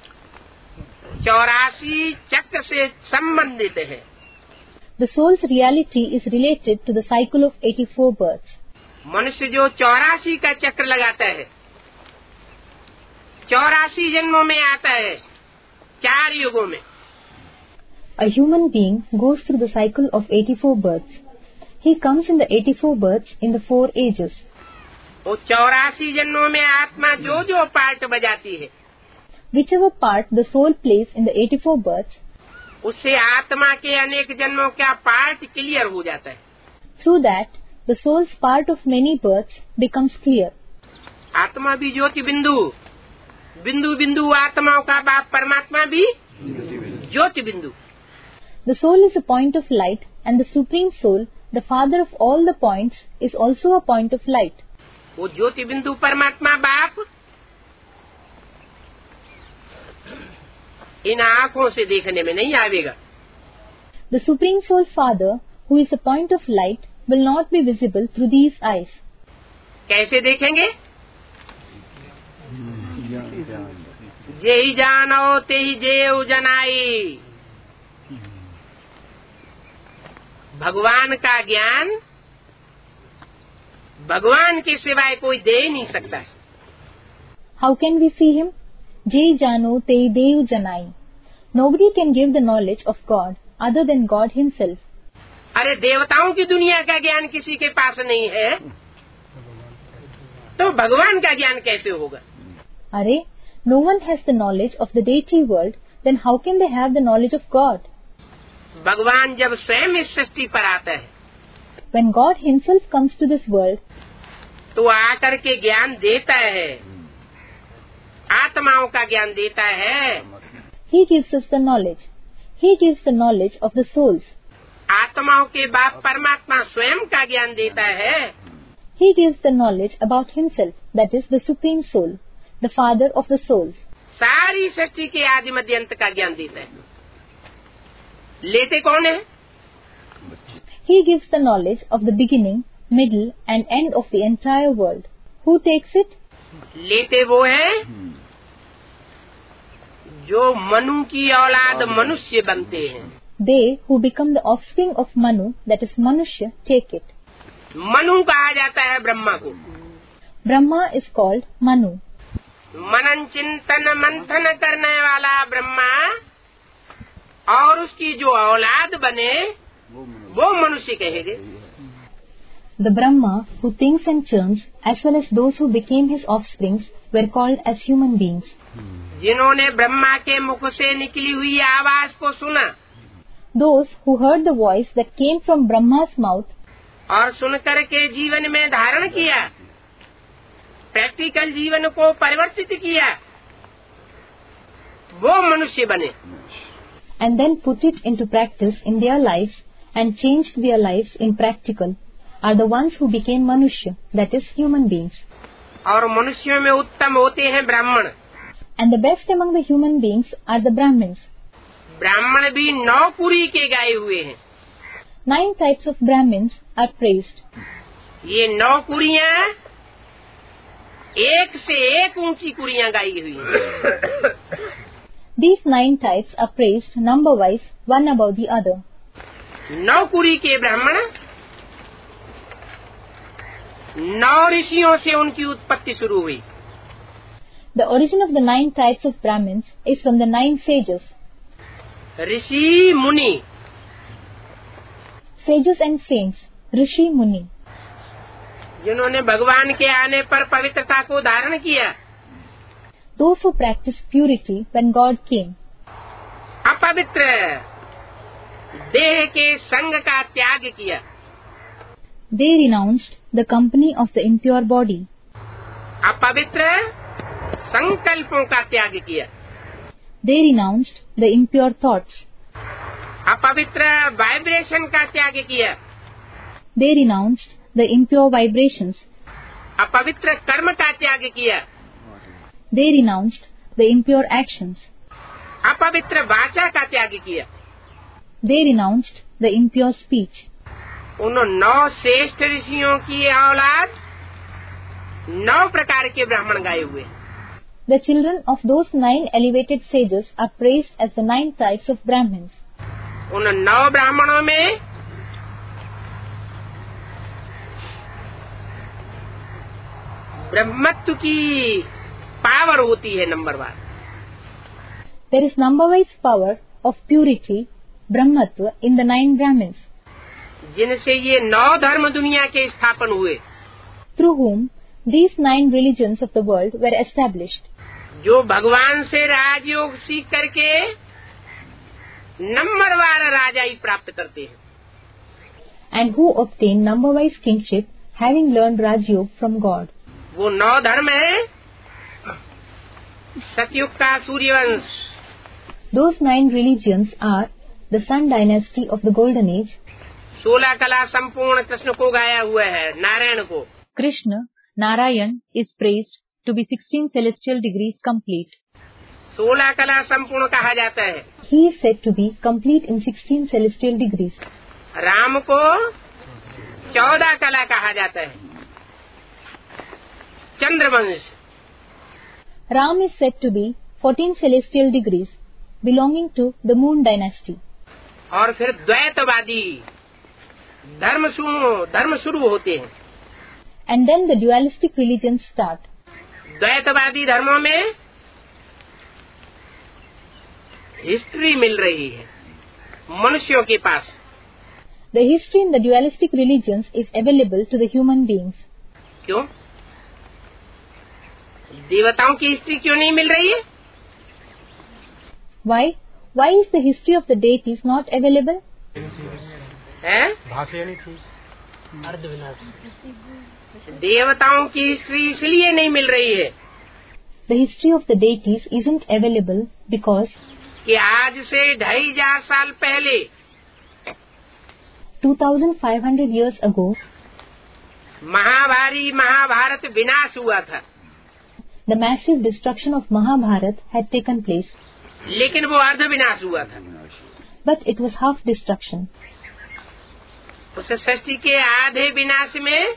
84 चक्र से संबंधित है. The soul's reality is related to the cycle of 84 births. मनुष्य जो 84 का चक्र लगाता है, 84 जन्मों में आता है, 4 युगों में. A human being goes through the cycle of 84 births. He comes in the 84 births in the 4 ages. वो 84 जन्मों में आत्मा जो जो पार्ट बजाती है, Whichever part the soul plays in the 84 births, उससे आत्मा के अनेक जन्मों का पार्ट क्लियर हो जाता है. through that the soul's part of many births becomes clear. आत्मा भी ज्योति बिंदु, बिंदु बिंदु आत्माओं का बाप परमात्मा भी ज्योति बिंदु. The soul is a point of light, and the Supreme Soul, the Father of all the points, is also a point of light. वो ज्योति बिंदु परमात्मा बाप इन आँखों से देखने में नहीं आवेगा. The Supreme Soul Father, who is a point of light, will not be visible through these eyes. कैसे देखेंगे? जेहि जानो तेहि जेऊ जनाई. भगवान का ज्ञान भगवान के सिवाय कोई दे नहीं सकता. How can we see him? Jai Jano Te Dev Janai. Nobody can give the knowledge of God other than God himself. अरे देवताओं की दुनिया का ज्ञान किसी के पास नहीं है, तो भगवान का ज्ञान कैसे होगा? Are, no one has the knowledge of the deity world, then how can they have the knowledge of God? भगवान जब स्वयं इस सृष्टि पर आता है, When God himself comes to this world, तो आकर के ज्ञान देता है, आत्माओं का ज्ञान देता है. he gives us the knowledge. He gives the knowledge of the souls. आत्माओं के बाप परमात्मा स्वयं का ज्ञान देता है. He gives the knowledge about himself, that is the Supreme Soul, the Father of the souls. सारी सृष्टि के आदि मध्य अंत का ज्ञान देता है. लेते कौन है? He gives the knowledge of the beginning, middle and end of the entire world. Who takes it? लेते वो है जो मनु की औलाद मनुष्य बनते हैं. They who become the offspring of Manu, that is Manushya, take it. Manu कहा जाता है ब्रह्मा को. Brahma is called Manu. मनन चिंतन मंथन करने वाला ब्रह्मा और उसकी जो औलाद बने वो मनुष्य कहेंगे. The Brahma who thinks and churns, as well as those who became his offsprings, were called as human beings. जिन्होंने ब्रह्मा के मुख से निकली हुई आवाज को सुना Those who heard the voice that came from Brahma's mouth और सुनकर के जीवन में धारण किया, प्रैक्टिकल जीवन को परिवर्तित किया, वो मनुष्य बने. and then put it into practice in their lives and changed their lives in practical are the ones who became Manushya, that is human beings. और मनुष्यों में उत्तम होते हैं ब्राह्मण. And the best among the human beings are the Brahmins. ब्राह्मण भी 9 कुरी के गाए हुए हैं. 9 types of Brahmins are praised. ये 9 कुरियां एक से एक ऊंची कुरियां गाई हुई हैं. These 9 types are praised number-wise, one above the other. 9 कुरी के ब्राह्मण 9 ऋषियों से उनकी उत्पत्ति शुरू हुई. The origin of the 9 types of Brahmins is from the 9 sages. ऋषि मुनि, Sages and saints, Rishi Muni. जिन्होंने भगवान के आने पर पवित्रता को धारण किया, those who practiced purity when God came, अपवित्र देह के संग का त्याग किया, they renounced the company of the impure body, अपवित्र संकल्पों का त्याग किया, they renounced the impure thoughts, अपवित्र वाइब्रेशन का त्याग किया, they renounced the impure vibrations, अपवित्र कर्म का त्याग किया, they renounced the impure actions, अपवित्र वाचा का त्याग किया। they renounced the impure speech. उन 9 श्रेष्ठ ऋषियों की औलाद 9 प्रकार के ब्राह्मण गाए हुए। The children of those 9 elevated sages are praised as the 9 types of Brahmins. उन 9 ब्राह्मणों में ब्रह्मत्व की पावर होती है number 1। There is number-wise power of purity, Brahmatva, in the 9 Brahmins, जिनसे ये 9 धर्म दुनिया के स्थापन हुए, through whom these 9 religions of the world were established. जो भगवान से राजयोग सीख करके नंबरवार राजाई प्राप्त करते हैं, And who obtain number-wise kingship, having learned Rajयोग from God. वो 9 धर्म है। सतयुग का Suryavansh, Those 9 religions are the Sun dynasty of the Golden Age, 16 कला संपूर्ण कृष्ण को गाया हुआ है, नारायण को। Krishna, Narayan, is praised to be 16 celestial degrees complete. 16 कला संपूर्ण कहा जाता है। He is said to be complete in 16 celestial degrees. Ram को 14 कला कहा जाता है, Chandravansh. Ram is said to be 14 celestial degrees, belonging to the Moon dynasty. और फिर द्वैतवादी धर्म शुरू होते हैं। And then the dualistic religions start. द्वैतवादी धर्मों में हिस्ट्री मिल रही है मनुष्यों के पास। The history in the dualistic religions is available to the human beings. क्यों? देवताओं की हिस्ट्री क्यों नहीं मिल रही है? Why? Why is the history of the deities not available? है? देवताओं की हिस्ट्री इसलिए नहीं मिल रही है The history of the deities isn't available because कि आज से 2500 साल पहले 2500 years ago महाभारत विनाश हुआ था, the massive destruction of Mahabharat had taken place, लेकिन वो अर्ध विनाश हुआ था। but it was half destruction. उस सृष्टि के आधे विनाश में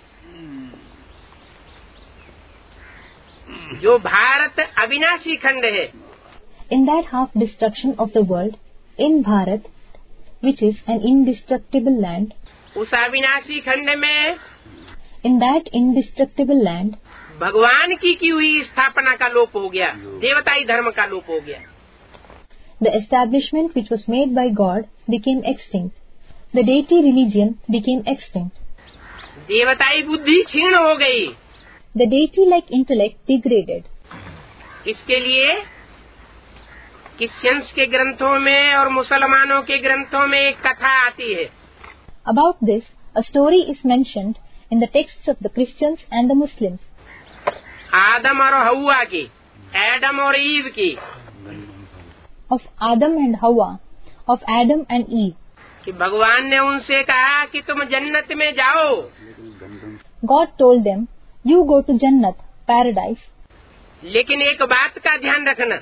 जो भारत अविनाशी खंड है, In that half destruction of the world, in Bharat, which is an indestructible land, उस अविनाशी खंड में in that indestructible land, भगवान की हुई स्थापना का लोप हो गया, देवताई धर्म का लोप हो गया। the establishment which was made by God became extinct. The deity religion became extinct. देवताई बुद्धि क्षीण हो गई। The deity-like intellect degraded. इसके लिए क्रिश्चियंस के ग्रंथों में और मुसलमानों के ग्रंथों में एक कथा आती है। About this, a story is mentioned in the texts of the Christians and the Muslims. आदम और हव्वा की, एडम और ईव की, Of Adam and Hawa, of Adam and Eve. कि भगवान ने उनसे कहा कि तुम जन्नत में जाओ, God told them, you go to Jannat, paradise, लेकिन एक बात का ध्यान रखना,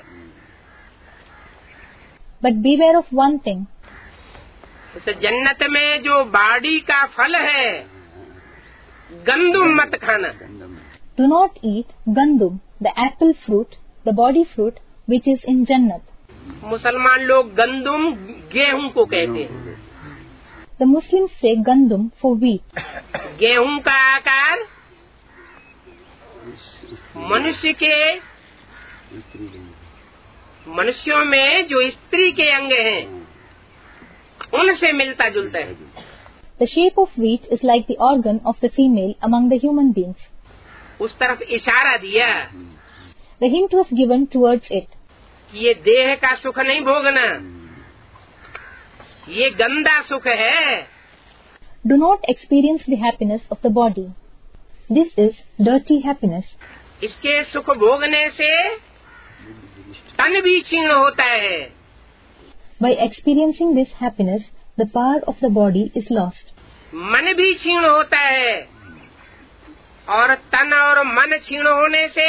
but beware of one thing. उस जन्नत में जो बाड़ी का फल है, गंदुम मत खाना। Do not eat gandum, the apple fruit, the body fruit, which is in Jannat. मुसलमान लोग गंदुम गेहूं को कहते हैं। The Muslims say gandum for wheat. गेहूं का आकार मनुष्यों में जो स्त्री के अंग हैं उनसे मिलता जुलता है। The shape of which is like the organ of the female among the human beings. उस तरफ इशारा दिया The hint was given towards it. कि ये देह का सुख नहीं भोगना, ये गंदा सुख है। Do not experience the happiness of the body. This is dirty happiness. इसके सुख भोगने से तन भी क्षीण होता है। By experiencing this happiness, the power of the body is lost. मन भी क्षीण होता है और तन और मन क्षीण होने से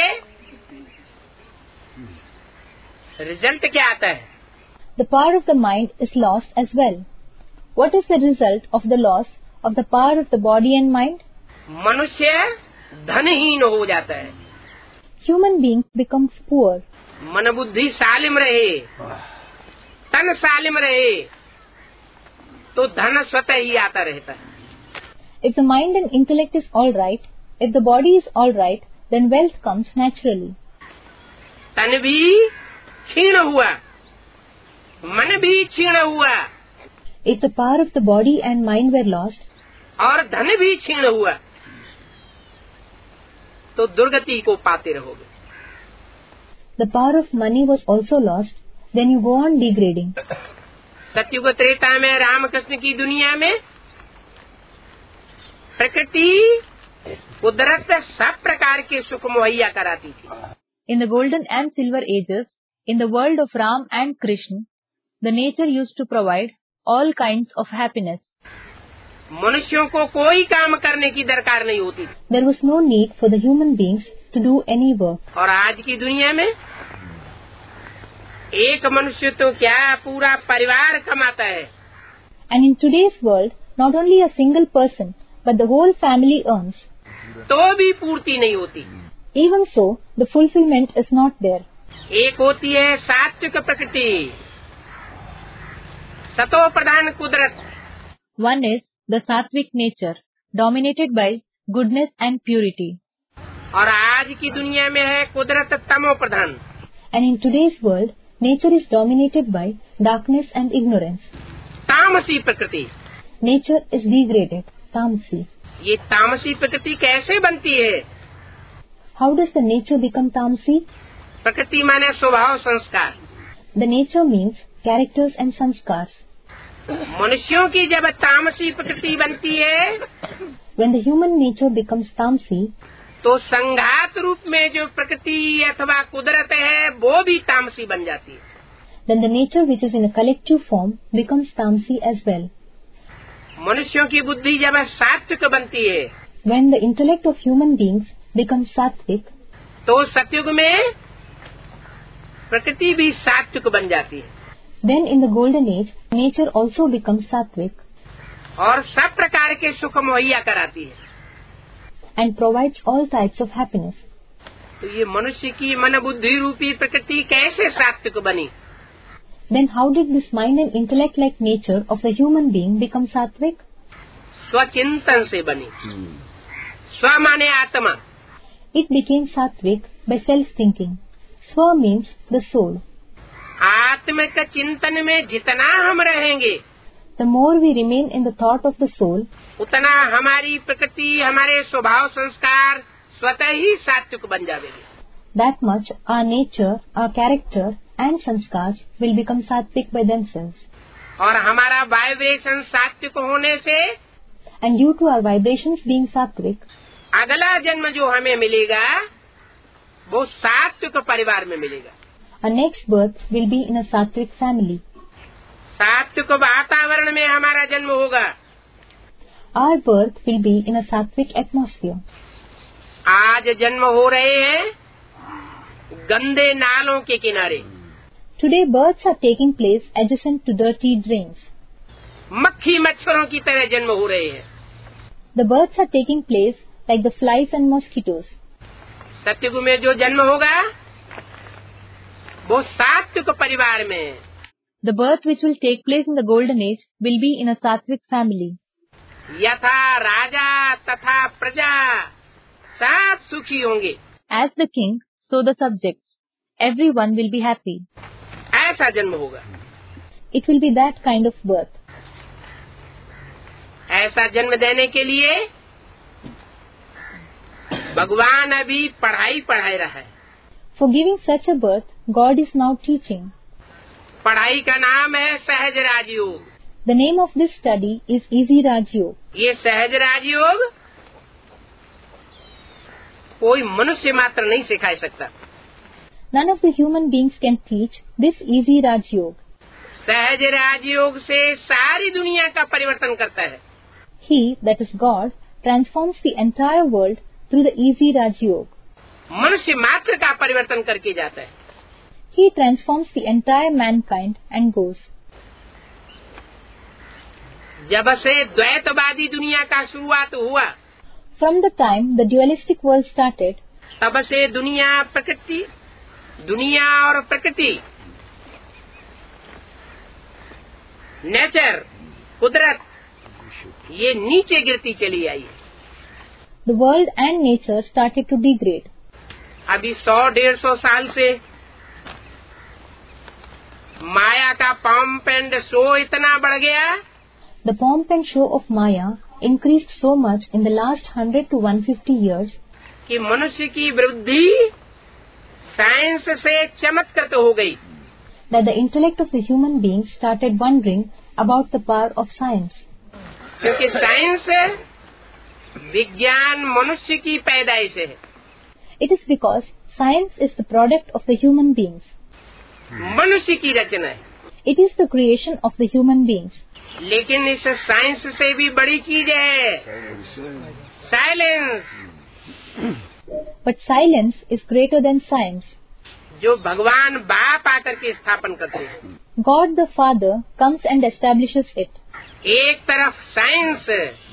रिजल्ट क्या आता है? The power of the mind is lost as well. What is the result of the loss of the power of the body and mind? मनुष्य धनहीन हो जाता है। Human being becomes poor. मन बुद्धि सालिम रहे, तन सालिम रहे, तो धन स्वतः ही आता रहता है। If the mind and intellect is all right, if the body is all right, then wealth comes naturally. तन भी क्षीण हुआ, मन भी क्षीण हुआ, If the power of the body and mind were lost, और धन भी क्षीण हुआ, तो दुर्गति को पाते रहोगे। the power of money was also lost, then you go on degrading. सतयुग त्रेता में रामकृष्ण की दुनिया में प्रकृति कुदरत सब प्रकार के सुख मुहैया कराती थी। In the golden and silver ages, in the world of Ram and Krishna, the nature used to provide all kinds of happiness. मनुष्यों को कोई काम करने की दरकार नहीं होती। There was no need for the human beings to do any work. और आज की दुनिया में एक मनुष्य तो क्या पूरा परिवार कमाता है। And in today's world, not only a single person, but the whole family earns. तो भी पूर्ति नहीं होती। Even so, the fulfillment is not there. एक होती है सात्विक प्रकृति, सतो प्रधान कुदरत। One is the sattvic nature, dominated by goodness and purity. और आज की दुनिया में है कुदरत तमो प्रधान। And in today's world, nature is dominated by darkness and ignorance. तामसी प्रकृति। Nature is degraded, tamasi. ये तामसी प्रकृति कैसे बनती है? How does the nature become tamasi? प्रकृति माने स्वभाव संस्कार। The nature means characters and sanskars. मनुष्यों की जब तामसी प्रकृति बनती है, When the human nature becomes tamasi, तो संघात रूप में जो प्रकृति अथवा कुदरत है वो भी तामसी बन जाती है। then the nature which is in a collective form becomes tamasi as well. मनुष्यों की बुद्धि जब सात्विक बनती है, When the intellect of human beings becomes sattvic, तो सतयुग में प्रकृति भी सात्विक बन जाती है then in the golden age, nature also becomes sattvic और सब प्रकार के सुख मुहैया कराती है। and provides all types of happiness. तो ये मनुष्य की मन बुद्धि रूपी प्रकृति कैसे सात्विक बनी? Then how did this mind and intellect like nature of the human being become sattvic? स्वचिंतन से बनी। स्व माने आत्मा, It became sattvic by self-thinking. Swa means the soul. आत्मिक चिंतन में जितना हम रहेंगे, The more we remain in the thought of the soul, उतना हमारी प्रकृति, हमारे स्वभाव संस्कार स्वतः ही सात्विक बन जाएंगे। that much our nature, our character and sanskars will become sattvic by themselves. और हमारा वाइब्रेशन सात्विक होने से And due to our vibrations being sattvic, अगला जन्म जो हमें मिलेगा वो सात्विक परिवार में मिलेगा। our next birth will be in a sattvic family. सात्विक वातावरण में हमारा जन्म होगा। Our birth will be in a sattvic atmosphere. आज जन्म हो रहे हैं गंदे नालों के किनारे, Today births are taking place adjacent to dirty drains. मक्खी मच्छरों की तरह जन्म हो रहे हैं। The births are taking place like the flies and mosquitoes. सतयुग में जो जन्म होगा वो सात्विक परिवार में। The birth which will take place in the golden age will be in a sattvic family. यथा राजा तथा प्रजा सब सुखी होंगे। As the king, so the subjects. Everyone will be happy. ऐसा जन्म होगा। It will be that kind of birth. ऐसा जन्म देने के लिए भगवान अभी पढ़ाई पढ़ा रहा है। For giving such a birth, God is now teaching. पढ़ाई का नाम है सहज राजयोग। The name of this study is Easy Raj Yoga. ये सहज राजयोग कोई मनुष्य मात्र नहीं सिखा सकता। None of the human beings can teach this Easy Raj Yoga. सहज राजयोग से सारी दुनिया का परिवर्तन करता है। He, that is God, transforms the entire world through the Easy Raj Yoga. मनुष्य मात्र का परिवर्तन करके जाता है। He transforms the entire mankind and goes. जब से द्वैतवादी दुनिया का शुरुआत हुआ, From the time the dualistic world started, तब से दुनिया और प्रकृति, नेचर, कुदरत, ये नीचे गिरती चली आई है। the world and nature started to degrade. अभी 100-150 साल से माया का पंप एंड शो इतना बढ़ गया, The pomp and show of Maya increased so much in the last 100 to 150 years कि मनुष्य की वृद्धि साइंस से चमत्कृत हो गई। that the intellect of the human beings started wondering about the power of science. क्योंकि साइंस विज्ञान मनुष्य की पैदाइश है। It is because science is the product of the human beings. मनुष्य की रचना है। It is the creation of the human beings. लेकिन इस साइंस से भी बड़ी चीज है silence, But silence is greater than science. जो भगवान बाप आकर के स्थापन करते हैं। God the Father comes and establishes it. एक तरफ साइंस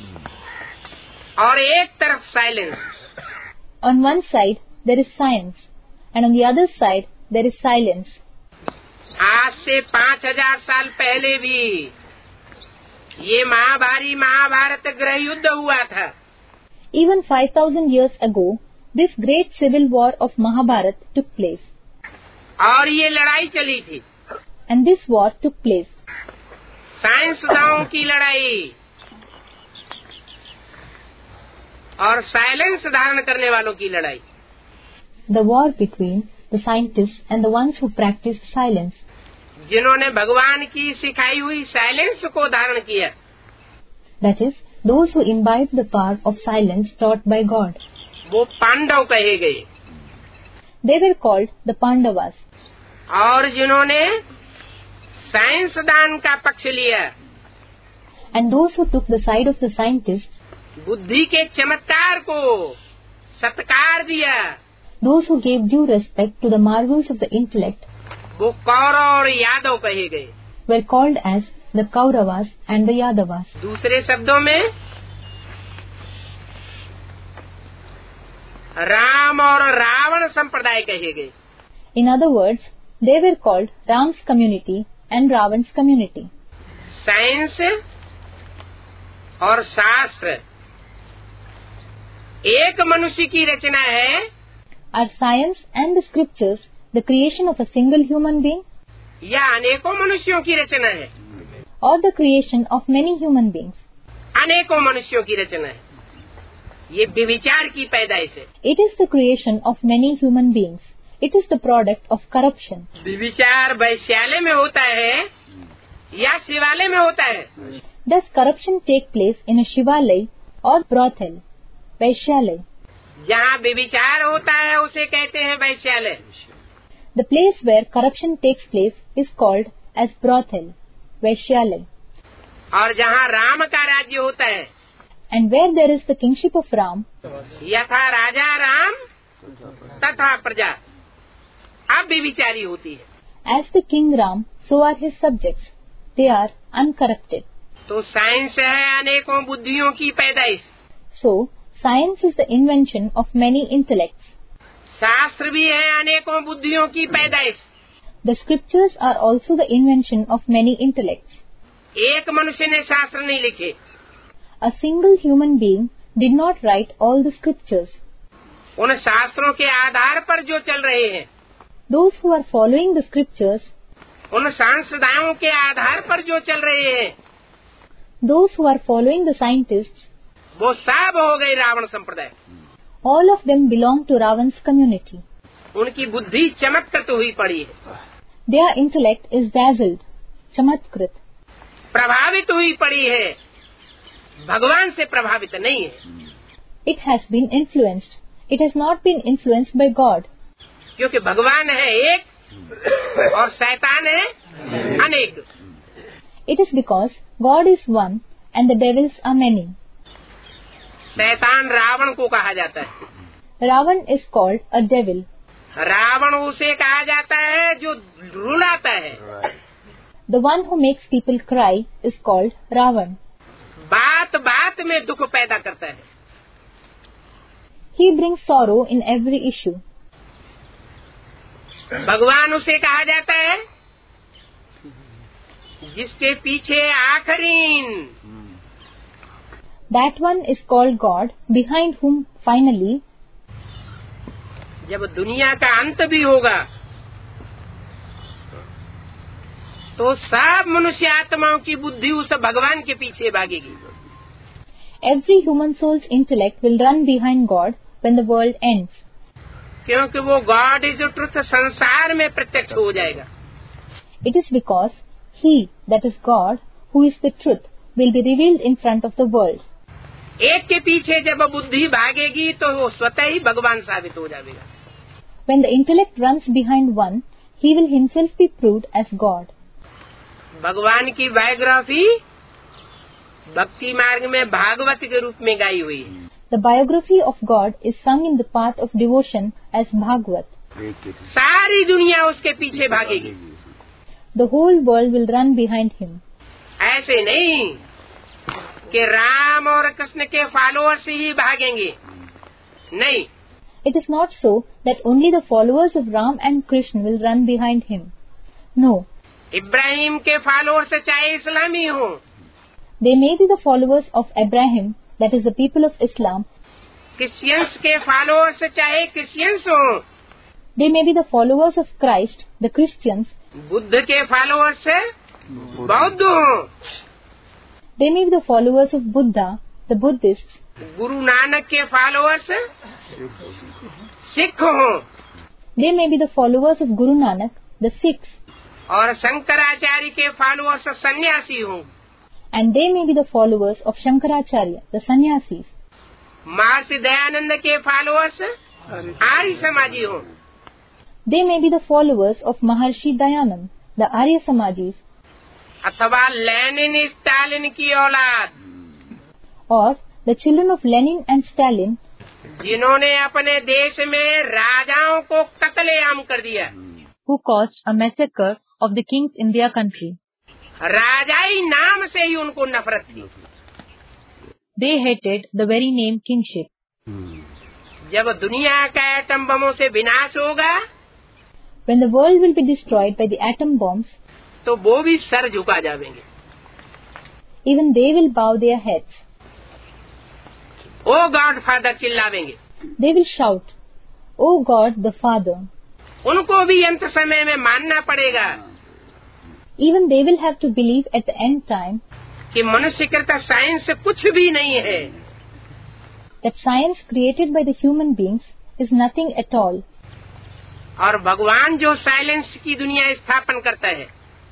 और एक तरफ silence. On one side there is science and on the other side there is silence. आज से 5000 साल पहले भी ये महाभारत गृह युद्ध हुआ था। Even 5,000 years ago, this great civil war of Mahabharat took place. और ये लड़ाई चली थी। And this war took place. साइंसदानों की लड़ाई और साइलेंस धारण करने वालों की लड़ाई। The war between the scientists and the ones who practiced silence. जिन्होंने भगवान की सिखाई हुई साइलेंस को धारण किया, That is, those who imbibed the power of silence taught by God. वो पांडव कहे गए। They were called the Pandavas. और जिन्होंने साइंसदान का पक्ष लिया, And those who took the side of the scientists, बुद्धि के चमत्कार को सत्कार दिया, those who gave due respect to the marvels of the intellect, वो कौरव और यादव कहे गए। were called as the Kauravas and the Yadavas. दूसरे शब्दों में राम और रावण संप्रदाय कहे गए। In other words, they were called Ram's community and Ravan's community. Science और शास्त्र एक मनुष्य की रचना है, Are science and the scriptures the creation of a single human being या अनेकों मनुष्यों की रचना है? or the creation of many human beings? अनेकों मनुष्यों की रचना है। ये व्यभिचार की पैदाइश है। It is the creation of many human beings. It is the product of corruption. व्यभिचार वैश्यालय में होता है या शिवालय में होता है? Does corruption take place in a Shivalay or brothel, Vaishyalay? जहाँ व्यभिचार होता है उसे कहते हैं वैश्यालय। The place where corruption takes place is called as brothel, Vaishyalay. और जहाँ राम का राज्य होता है, And where there is the kingship of Ram, यथा राजा राम तथा प्रजा, अब व्यभिचारी होती है। as the king Ram, so are his subjects. They are uncorrupted. तो साइंस है अनेकों बुद्धियों की पैदाइश। So, science is the invention of many intellects. शास्त्र भी है अनेकों बुद्धियों की पैदाइश। The scriptures are also the invention of many intellects. एक मनुष्य ने शास्त्र नहीं लिखे। A single human being did not write all the scriptures. उन शास्त्रों के आधार पर जो चल रहे हैं, Those who are following the scriptures, उन सांसदाओं के आधार पर जो चल रहे हैं, Those who are following the scientists, वो सब हो गए रावण संप्रदाय। all of them belong to Ravan's community. उनकी बुद्धि चमत्कृत हुई पड़ी है, Their intellect is dazzled, chamatkrit. प्रभावित हुई पड़ी है, भगवान से प्रभावित नहीं है। It has been influenced. It has not been influenced by God. क्योंकि भगवान है एक और शैतान है अनेक। It is because God is one and the devils are many. शैतान रावण को कहा जाता है। Ravan is called a devil. Ravan उसे कहा जाता है जो रुलाता है। The one who makes people cry is called Ravan. बात बात में दुख पैदा करता है। He brings sorrow in every issue. भगवान उसे कहा जाता है जिसके पीछे आखरीन। That one is called God, behind whom finally, जब दुनिया का अंत भी होगा तो सब मनुष्य आत्माओं की बुद्धि उस भगवान के पीछे भागेगी। every human soul's intellect will run behind God when the world ends. क्योंकि वो गॉड इज ट्रुथ संसार में प्रत्यक्ष हो जाएगा। It is because He, that is God, who is the truth, will be revealed in front of the world. एक के पीछे जब बुद्धि भागेगी तो वो स्वतः ही भगवान साबित हो जाएगा। When the intellect runs behind one, he will himself be proved as God. भगवान की बायोग्राफी भक्ति मार्ग में भागवत के रूप में गाई हुई है। The biography of God is sung in the path of devotion as Bhagavad. सारी दुनिया उसके पीछे भागेगी। The whole world will run behind him. ऐसे नहीं कि राम और कृष्ण के फॉलोअर्स ही भागेंगे, नहीं। It is not so that only the followers of Ram and Krishna will run behind him. No. Ibrahim के फॉलोअर्स चाहे इस्लामी हो, They may be the followers of Abraham, that is the people of Islam. Christians के followers चाहे Christians हो, They may be the followers of Christ, the Christians. बुद्ध के followers बौद्ध हो, They may be the followers of Buddha, the Buddhists. Guru Nanak के followers Sikh हो, They may be the followers of Guru Nanak, the Sikhs. और शंकराचार्य के followers सन्यासी हो, And they may be the followers of Shankaracharya, the sannyasis. Maharshi Dayanand के followers आर्य समाजी हो, They may be the followers of Maharshi Dayanand, the Arya Samajis. अथवा Lenin Stalin की औलाद, Or the children of Lenin and Stalin, जिन्होंने अपने देश में राजाओं को कत्लेआम कर दिया। who caused a massacre of the kings in their country. राजाई नाम से ही उनको नफरत थी। They hated the very name kingship. जब दुनिया का एटम बमों से विनाश होगा When the world will be destroyed by the atom bombs, तो वो भी सर झुका जाएंगे। even they will bow their heads. Oh God father चिल्लावेंगे। They will shout, O God the Father. उनको भी अंत समय में मानना पड़ेगा Even they will have to believe at the end time कि मनुष्यकृत साइंस कुछ भी नहीं है, that science created by the human beings is nothing at all. और भगवान जो साइलेंस की दुनिया स्थापन करता है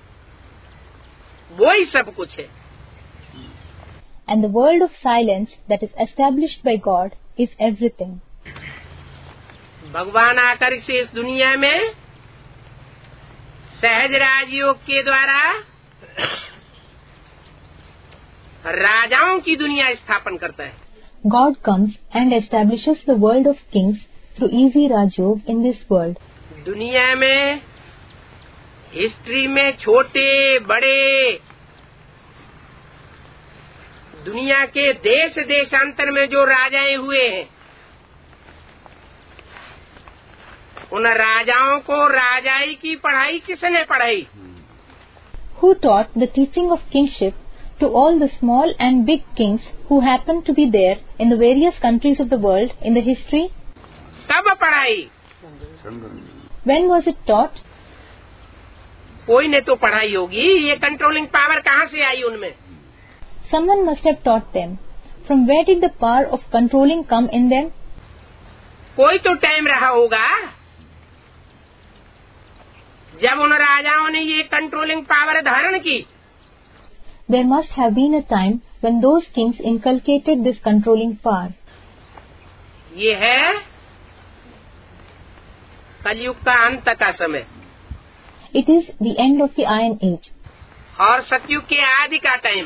वो ही सब कुछ है। And the world of silence that is established by God is everything. भगवान आकर से इस दुनिया में सहज राजयोग के द्वारा राजाओं की दुनिया स्थापन करता है। God comes and establishes the world of kings through easy Rajyog in this world. दुनिया में हिस्ट्री में छोटे बड़े दुनिया के देश देशांतर में जो राजाएं हुए हैं उन राजाओं को राजाई की पढ़ाई किसने पढ़ाई? Who taught the teaching of kingship to all the small and big kings who happened to be there in the various countries of the world in the history? कब पढ़ाई? When was it taught? कोई ने तो पढ़ाई होगी। ये controlling power कहाँ से आई उनमें? Someone must have taught them. From where did the power of controlling come in them? कोई तो टाइम रहा होगा जब उन राजाओं ने ये कंट्रोलिंग पावर धारण की. There must have been a time when those kings inculcated this controlling power. ये है कलयुग का अंत का समय. It is the end of the Iron Age. और सतयुग के आदि का टाइम,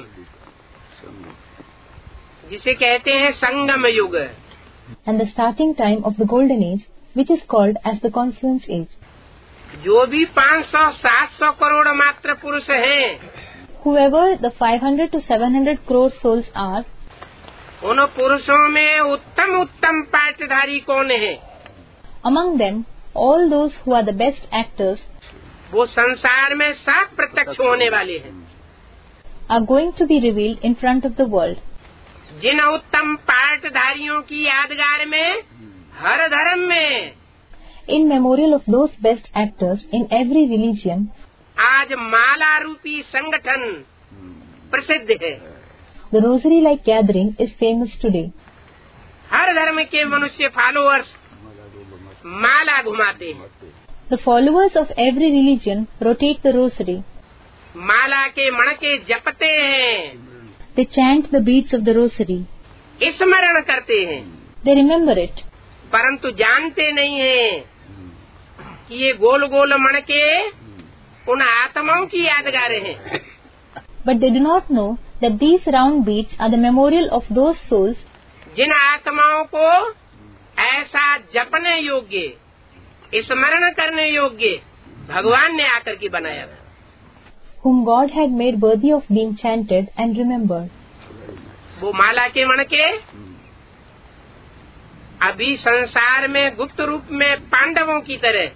जिसे कहते हैं संगम युग. And the starting time of the Golden Age, which is called as the Confluence Age. जो भी 500-700 करोड़ मात्र पुरुष हैं, Whoever the 500 to 700 crore souls are, उन पुरुषों में उत्तम उत्तम पात्रधारी कौन है? among them all those who are the best actors, वो संसार में सब प्रत्यक्ष होने वाले हैं. are going to be revealed in front of the world. जिन उत्तम पाठधारियों की यादगार में हर धर्म में, In memorial of those best actors in every religion, आज माला रूपी संगठन प्रसिद्ध है. the rosary-like gathering is famous today. हर धर्म के मनुष्य फॉलोअर्स माला घुमाते हैं. The followers of every religion rotate the rosary. माला के मणके जपते हैं, They chant the beads of the rosary. स्मरण करते हैं, They remember it. परंतु जानते नहीं हैं कि ये गोल गोल मणके उन आत्माओं की यादगारें हैं. But they do not know that these round beads are the memorial of those souls जिन आत्माओं को ऐसा जपने योग्य, स्मरण करने योग्य भगवान ने आकर के बनाया था. whom God had made worthy of being chanted and remembered. वो माला के मणके अभी संसार में गुप्त रूप में पांडवों की तरह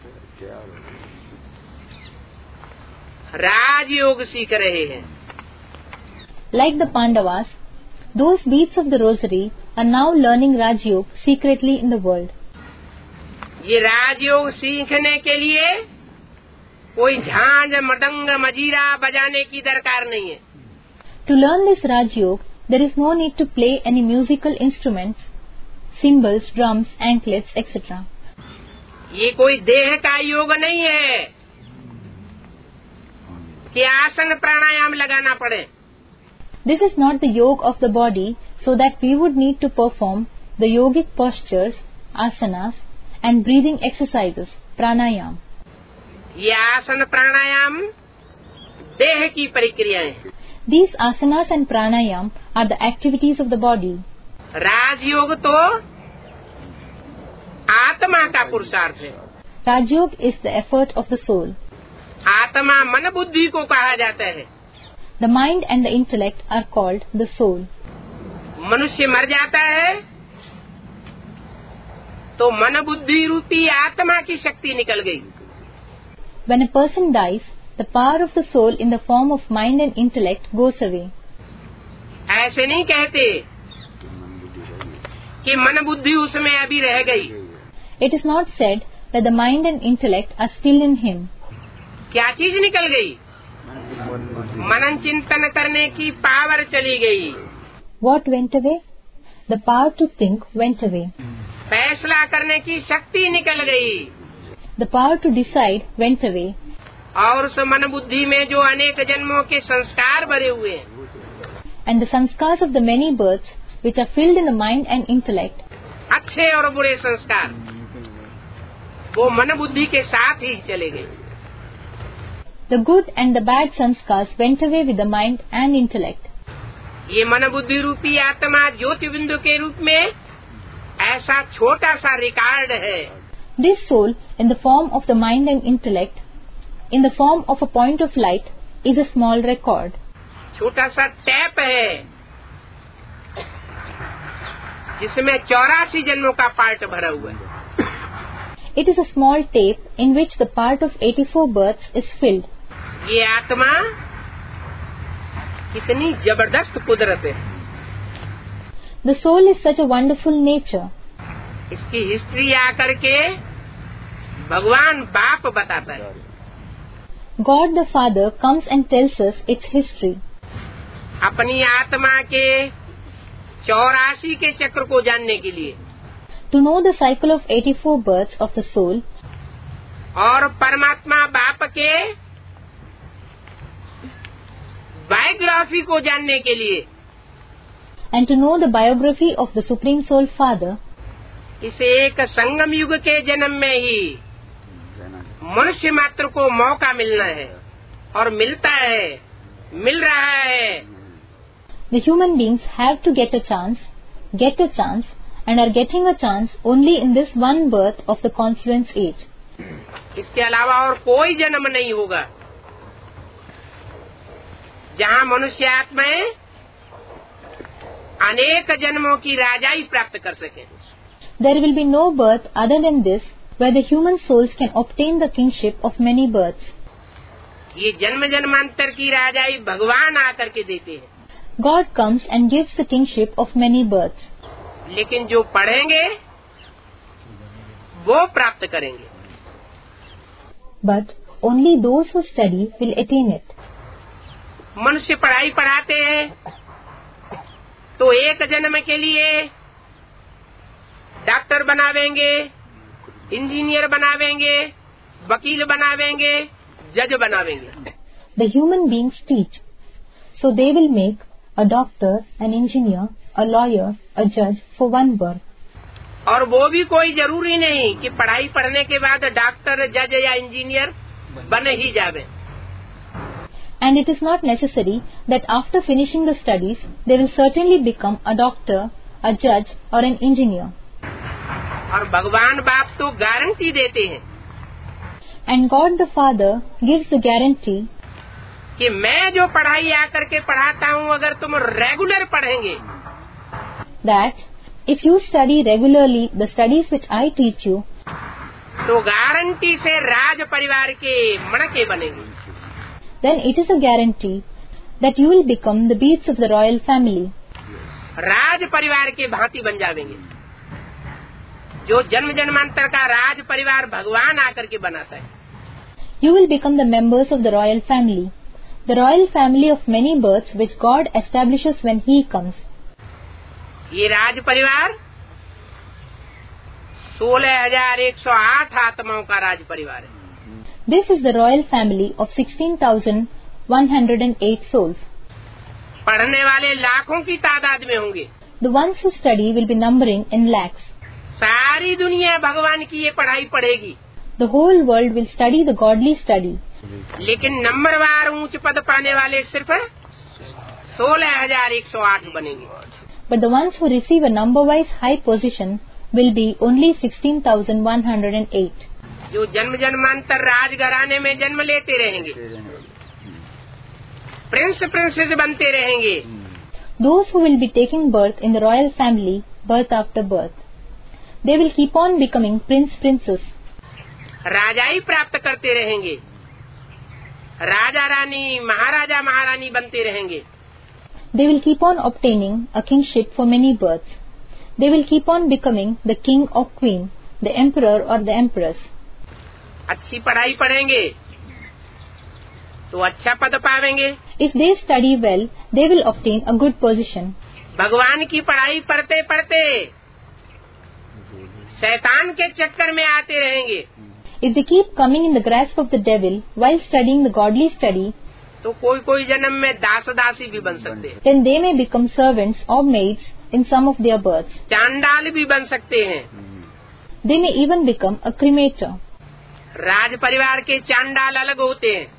राजयोग सीख रहे हैं. Like the Pandavas, those beads of the rosary are now learning Raj Yoga secretly in the world. ये राजयोग सीखने के लिए कोई झांझ मृदंग मजीरा बजाने की दरकार नहीं है. To learn this Raj Yoga, there is no need to play any musical instruments, cymbals, drums, anklets, etc. ये कोई देह का योग नहीं है कि आसन प्राणायाम लगाना पड़े. This is not the yoga of the body, so that we would need to perform the yogic postures, asanas, and breathing exercises, pranayam. ये आसन प्राणायाम देह की प्रक्रियाएं हैं. These asanas and pranayam are the activities of the body. राजयोग तो आत्मा का पुरुषार्थ है. Raj Yoga is the effort of the soul. आत्मा मन बुद्धि को कहा जाता है. The mind and the intellect are called the soul. मनुष्य मर जाता है तो मन बुद्धि रूपी आत्मा की शक्ति निकल गई. When a person dies, the power of the soul in the form of mind and intellect goes away. ऐसे नहीं कहते कि मन बुद्धि उसमें अभी रह गई. It is not said that the mind and intellect are still in him. क्या चीज निकल गई? मनन चिंतन करने की पावर चली गई. What went away? The power to think went away. फैसला करने की शक्ति निकल गई. The power to decide went away. और उस मन बुद्धि में जो अनेक जन्मों के संस्कार भरे हुए हैं, And the sanskars of the many births which are filled in the mind and intellect, अच्छे और बुरे संस्कार, वो मन बुद्धि के साथ ही चले गए. the good and the bad sanskars went away with the mind and intellect. ये मन बुद्धि रूपी आत्मा ज्योति बिंदु के रूप में ऐसा छोटा सा रिकॉर्ड है. This soul, in the form of the mind and intellect, in the form of a point of light, is a small record. छोटा सा टैप है जिसमें 84 जन्मों का पार्ट भरा हुआ है. It is a small tape in which the part of 84 births is filled. ये आत्मा कितनी जबरदस्त कुदरत है. The soul is such a wonderful nature. इसकी हिस्ट्री आकर के भगवान बाप बताता है. God the Father comes and tells us its history. अपनी आत्मा के 84 के चक्र को जानने के लिए, to know the cycle of 84 births of the soul, और परमात्मा बाप के बायोग्राफी को जानने के लिए, and to know the biography of the Supreme Soul Father, इस एक संगम युग के जन्म में ही मनुष्य मात्र को मौका मिलना है और मिलता है, मिल रहा है। the human beings have to get a chance, and are getting a chance only in this one birth of the confluence age. इसके अलावा और कोई जन्म नहीं होगा जहाँ मनुष्य आत्माएं अनेक जन्मों की राजाई प्राप्त कर सके। There will be no birth other than this, where the human souls can obtain the kingship of many births. ये जन्म जन्मांतर की राजाई भगवान आकर के देते हैं, God comes and gives the kingship of many births. लेकिन जो पढ़ेंगे वो प्राप्त करेंगे। But only those who study will attain it. मनुष्य पढ़ाई पढ़ाते हैं तो एक जन्म के लिए डॉक्टर बनावेंगे, इंजीनियर बनावेंगे, वकील बनावेंगे, जज बनावेंगे। The human beings teach, so they will make a doctor, an engineer, a lawyer, a judge for one birth. और वो भी कोई जरूरी नहीं कि पढ़ाई पढ़ने के बाद डॉक्टर, जज या इंजीनियर बन ही जावे। And it is not necessary that after finishing the studies, they will certainly become a doctor, a judge or an engineer. और भगवान बाप तो गारंटी देते हैं And God the Father gives the guarantee कि मैं जो पढ़ाई आकर के पढ़ाता हूँ, अगर तुम रेगुलर पढ़ेंगे that if you study regularly the studies which I teach you, तो गारंटी से राज परिवार के मणके बनेंगे। then it is a guarantee that you will become the beads of the royal family. राज परिवार के भांति बन जावेंगे, जो जन्म जन्मांतर का राज परिवार भगवान आकर के बनाता है। You will become the members of the royal family of many births which God establishes when He comes. ये राज परिवार 16,108 आत्माओं का राज परिवार है। This is the royal family of 16,108 souls. पढ़ने वाले लाखों की तादाद में होंगे। The ones who study will be numbering in lakhs. सारी दुनिया भगवान की ये पढ़ाई पढ़ेगी, The whole world will study the godly study. लेकिन नंबरवार ऊंच पद पाने वाले सिर्फ 16,108 बनेंगे। But the ones who receive a number-wise high position will be only 16,108. जो जन्म जन्मांतर राजघराने में जन्म लेते रहेंगे, प्रिंस प्रिंसेस बनते रहेंगे। Those who will be taking birth in the royal family, birth after birth, they will keep on becoming prince princess. राजाई प्राप्त करते रहेंगे, राजा रानी, महाराजा महारानी बनते रहेंगे। They will keep on obtaining a kingship for many births. They will keep on becoming the king or queen, the emperor or the empress. अच्छी पढ़ाई पढ़ेंगे तो अच्छा पद पावेंगे। If they study well, they will obtain a good position. भगवान की पढ़ाई पढ़ते पढ़ते शैतान के चक्कर में आते रहेंगे If they keep coming in the grasp of the devil while studying the godly study, तो कोई कोई जन्म में दास दासी भी बन सकते हैं, then they may become servants or maids in some of their births. चांडाल भी बन सकते हैं। They may even become a cremator. राज परिवार के चांडाल अलग होते हैं,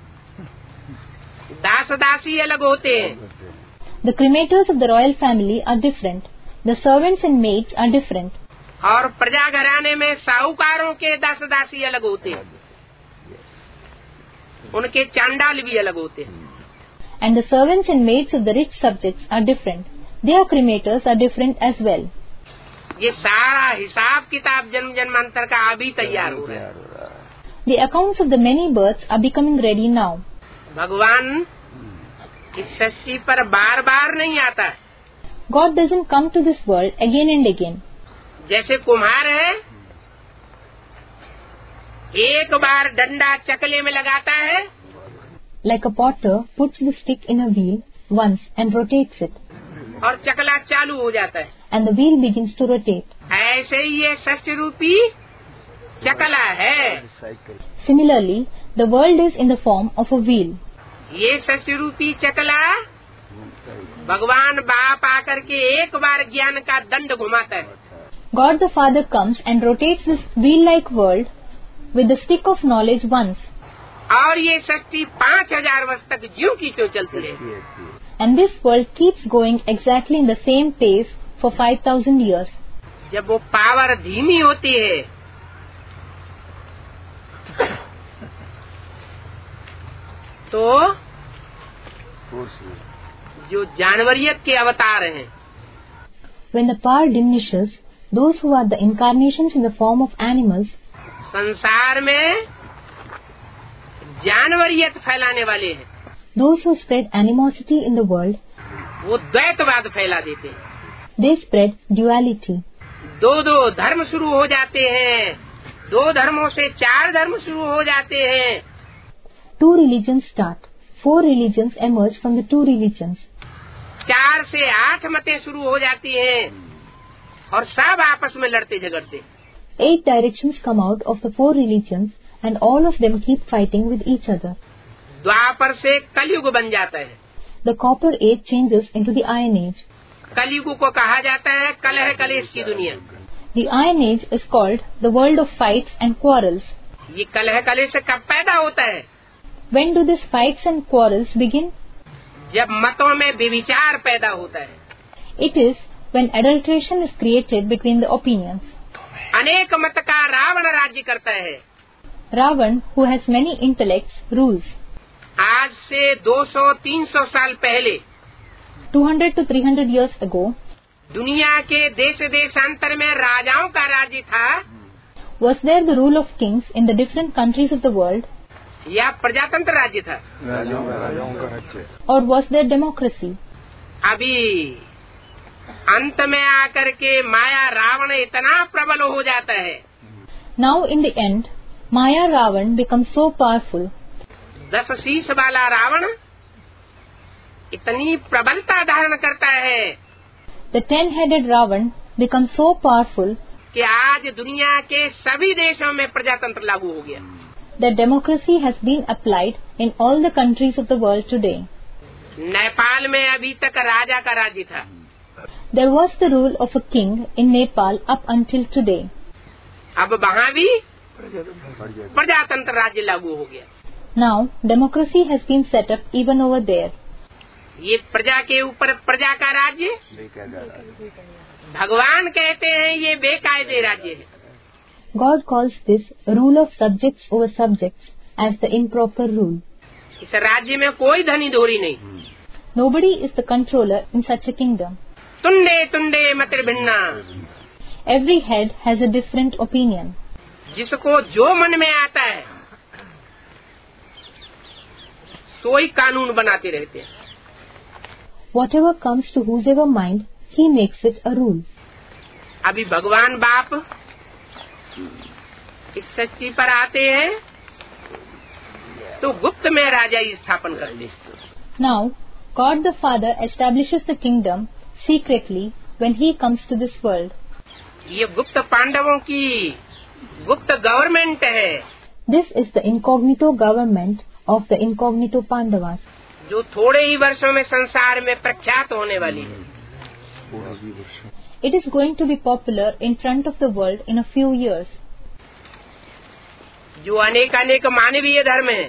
दास दासी अलग होते हैं। The cremators of the royal family are different. The servants and maids are different. और प्रजा घराने में साहूकारों के दास दासी अलग होते हैं, उनके चांडाल भी अलग होते हैं। And the servants and maids of the rich subjects are different. Their cremators are different as well. ये सारा हिसाब किताब जन्म जन्मांतर का अभी तैयार हो रहा है। The accounts of the many births are becoming ready now. भगवान इस सृष्टि पर बार बार नहीं आता। God doesn't come to this world again and again. जैसे कुम्हार है, एक बार डंडा चकले में लगाता है, Like a potter puts the stick in a wheel, once and rotates it, और चकला चालू हो जाता है। and the wheel begins to rotate. ऐसे ही ये षष्ठ रूपी चकला है। Similarly, the world is in the form of a wheel. ये षष्ठ रूपी चकला भगवान बाप आकर के एक बार ज्ञान का दंड घुमाता है। God the Father comes and rotates this wheel-like world with the stick of knowledge once. और ये शक्ति 5000 वर्ष तक ज्यों की त्यों चलती है। And this world keeps going exactly in the same pace for 5000 years. जब वो पावर धीमी होती है तो जो जानवरियत के अवतार हैं, When the power diminishes, those who are the incarnations in the form of animals, संसार में जानवरियत फैलाने वाले हैं, those who spread animosity in the world, वो द्वैतवाद फैला देते हैं। they spread duality. दो धर्म शुरू हो जाते हैं, 2 धर्मों से 4 धर्म शुरू हो जाते हैं। 2 religions start. 4 religions emerge from the 2 religions. 4 से 8 मतें शुरू हो जाती हैं और सब आपस में लड़ते झगड़ते। 8 directions come out of the 4 religions and all of them keep fighting with each other. द्वापर से कलयुग बन जाता है। The copper age changes into the iron age. कलयुग को कहा जाता है कलह कलेश की दुनिया। The iron age is called the world of fights and quarrels. ये कलह कलेश कब पैदा होता है? When do these fights and quarrels begin? जब मतों में व्यभिचार पैदा होता है। It is when adulteration is created between the opinions. अनेक मत का रावण राज्य करता है। Ravan, who has many intellects, rules. आज से 200-300 साल पहले 200 to 300 years ago, दुनिया के देश देशांतर में राजाओं का राज्य था was there the rule of kings in the different countries of the world, या प्रजातंत्र राज्य था? or was there democracy? अभी अंत में आकर के माया रावण इतना प्रबल हो जाता है। Now in the end, Maya Ravan becomes so powerful. 10 शीश वाला रावण इतनी प्रबलता धारण करता है The 10-headed Ravan becomes so powerful कि आज दुनिया के सभी देशों में प्रजातंत्र लागू हो गया। that democracy has been applied in all the countries of the world today. Nepal में अभी तक राजा का राज्य था। There was the rule of a king in Nepal up until today. अब वहाँ भी प्रजातंत्र राज्य लागू हो गया। Now democracy has been set up even over there. ये प्रजा के ऊपर प्रजा का राज्य, भगवान कहते हैं ये बेकायदे राज्य है। God calls this rule of subjects over subjects as the improper rule. इस राज्य में कोई धनी धोरी नहीं। Nobody is the controller in such a kingdom. तुंडे तुंडे मतिर भिन्ना, Every head has a different opinion. जिसको जो मन में आता है सोई कानून बनाते रहते हैं। Whatever comes to whosever mind, he makes it a rule. अभी भगवान बाप इस सृष्टि पर आते हैं तो गुप्त में राजा स्थापन करते हैं। Now, God the Father establishes the kingdom secretly when he comes to this world. ये गुप्त पांडवों की गुप्त गवर्नमेंट है। This is the incognito government of the incognito Pandavas, जो थोड़े ही वर्षों में संसार में प्रख्यात होने वाली है। It is going to be popular in front of the world in a few years. जो अनेक अनेक मानवीय धर्म है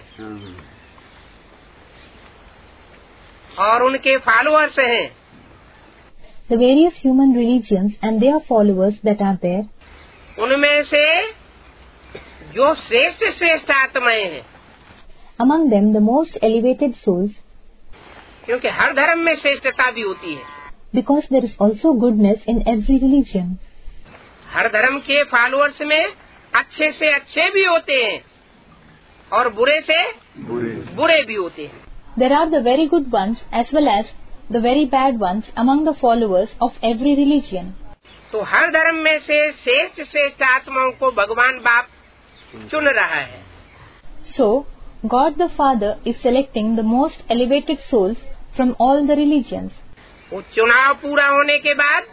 और उनके फॉलोअर्स हैं, The various human religions and their followers that are there, उनमें से जो श्रेष्ठ श्रेष्ठ आत्माएं हैं, among them the most elevated souls, क्योंकि हर धर्म में श्रेष्ठता भी होती है। because there is also goodness in every religion. हर धर्म के फॉलोअर्स में अच्छे से अच्छे भी होते हैं और बुरे से बुरे भी होते हैं। There are the very good ones as well as the very bad ones among the followers of every religion. तो हर धर्म में से श्रेष्ठ श्रेष्ठ आत्माओं को भगवान बाप चुन रहा है। So, God the Father is selecting the most elevated souls from all the religions. वो चुनाव पूरा होने के बाद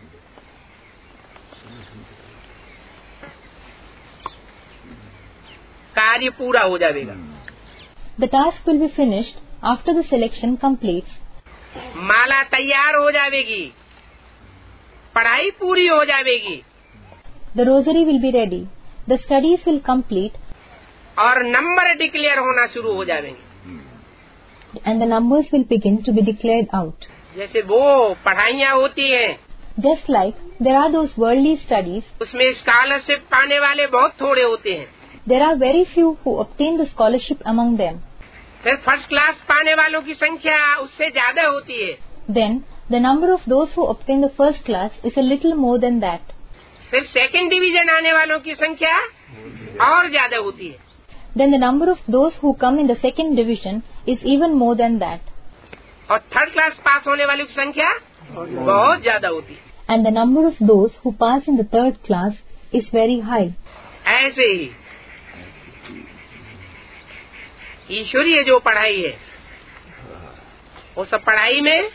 कार्य पूरा हो जाएगा। The task will be finished after the selection completes. माला तैयार हो जाएगी, पढ़ाई पूरी हो जाएगी, The rosary will be ready. The studies will complete. और नंबर डिक्लेयर होना शुरू हो जाएंगे। And the numbers will begin to be declared out. जैसे वो पढ़ाइयाँ होती हैं, Just like there are those worldly studies, उसमें स्कॉलरशिप पाने वाले बहुत थोड़े होते हैं। there are very few who obtain the scholarship among them. फिर फर्स्ट क्लास पाने वालों की संख्या उससे ज्यादा होती है। Then the number of those who obtain the first class is a little more than that. फिर सेकंड डिवीजन आने वालों की संख्या और ज्यादा होती है। Then the number of those who come in the second division is even more than that. और थर्ड क्लास पास होने वालों की संख्या बहुत ज्यादा होती है। And the number of those who pass in the third class is very high. ऐसे ही ईश्वरीय जो पढ़ाई है, वो सब पढ़ाई में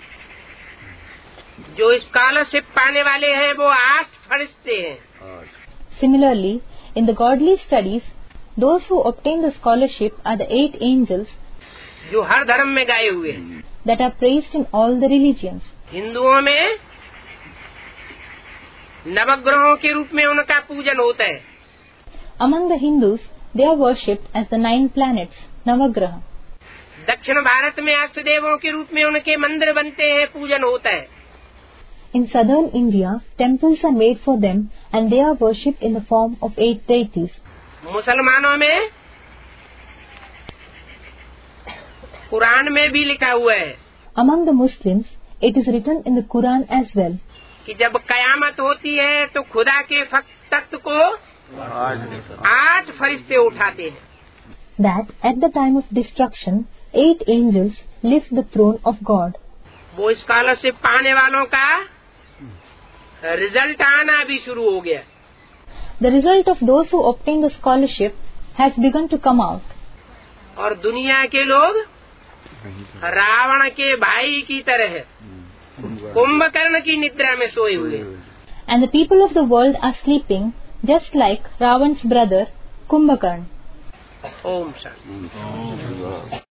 जो स्कॉलरशिप पाने वाले हैं वो 8 फरिश्ते हैं। Similarly, in the godly studies, those who obtain the scholarship are the 8 angels जो हर धर्म में गाए हुए हैं। that are praised in all the religions. हिंदुओं में नवग्रहों के रूप में उनका पूजन होता है। Among the Hindus, they are worshipped as the 9 planets, Navagraha. दक्षिण भारत में अष्ट देवों के रूप में उनके मंदिर बनते हैं, पूजन होता है। In southern India, temples are made for them and they are worshipped in the form of 8 deities. मुसलमानों में कुरान में भी लिखा हुआ है Among the Muslims, it is written in the Quran as well कि जब कयामत होती है तो खुदा के तख्त को 8 फरिश्ते उठाते हैं। that at the time of destruction, 8 angels lift the throne of God. वो स्कॉलरशिप पाने वालों का रिजल्ट आना भी शुरू हो गया। The result of those who obtain the scholarship has begun to come out. और दुनिया के लोग रावण के भाई की तरह कुंभकर्ण की निद्रा में सोए हुए। And the people of the world are sleeping just like Ravan's brother, Kumbhakarna. Om Shanti.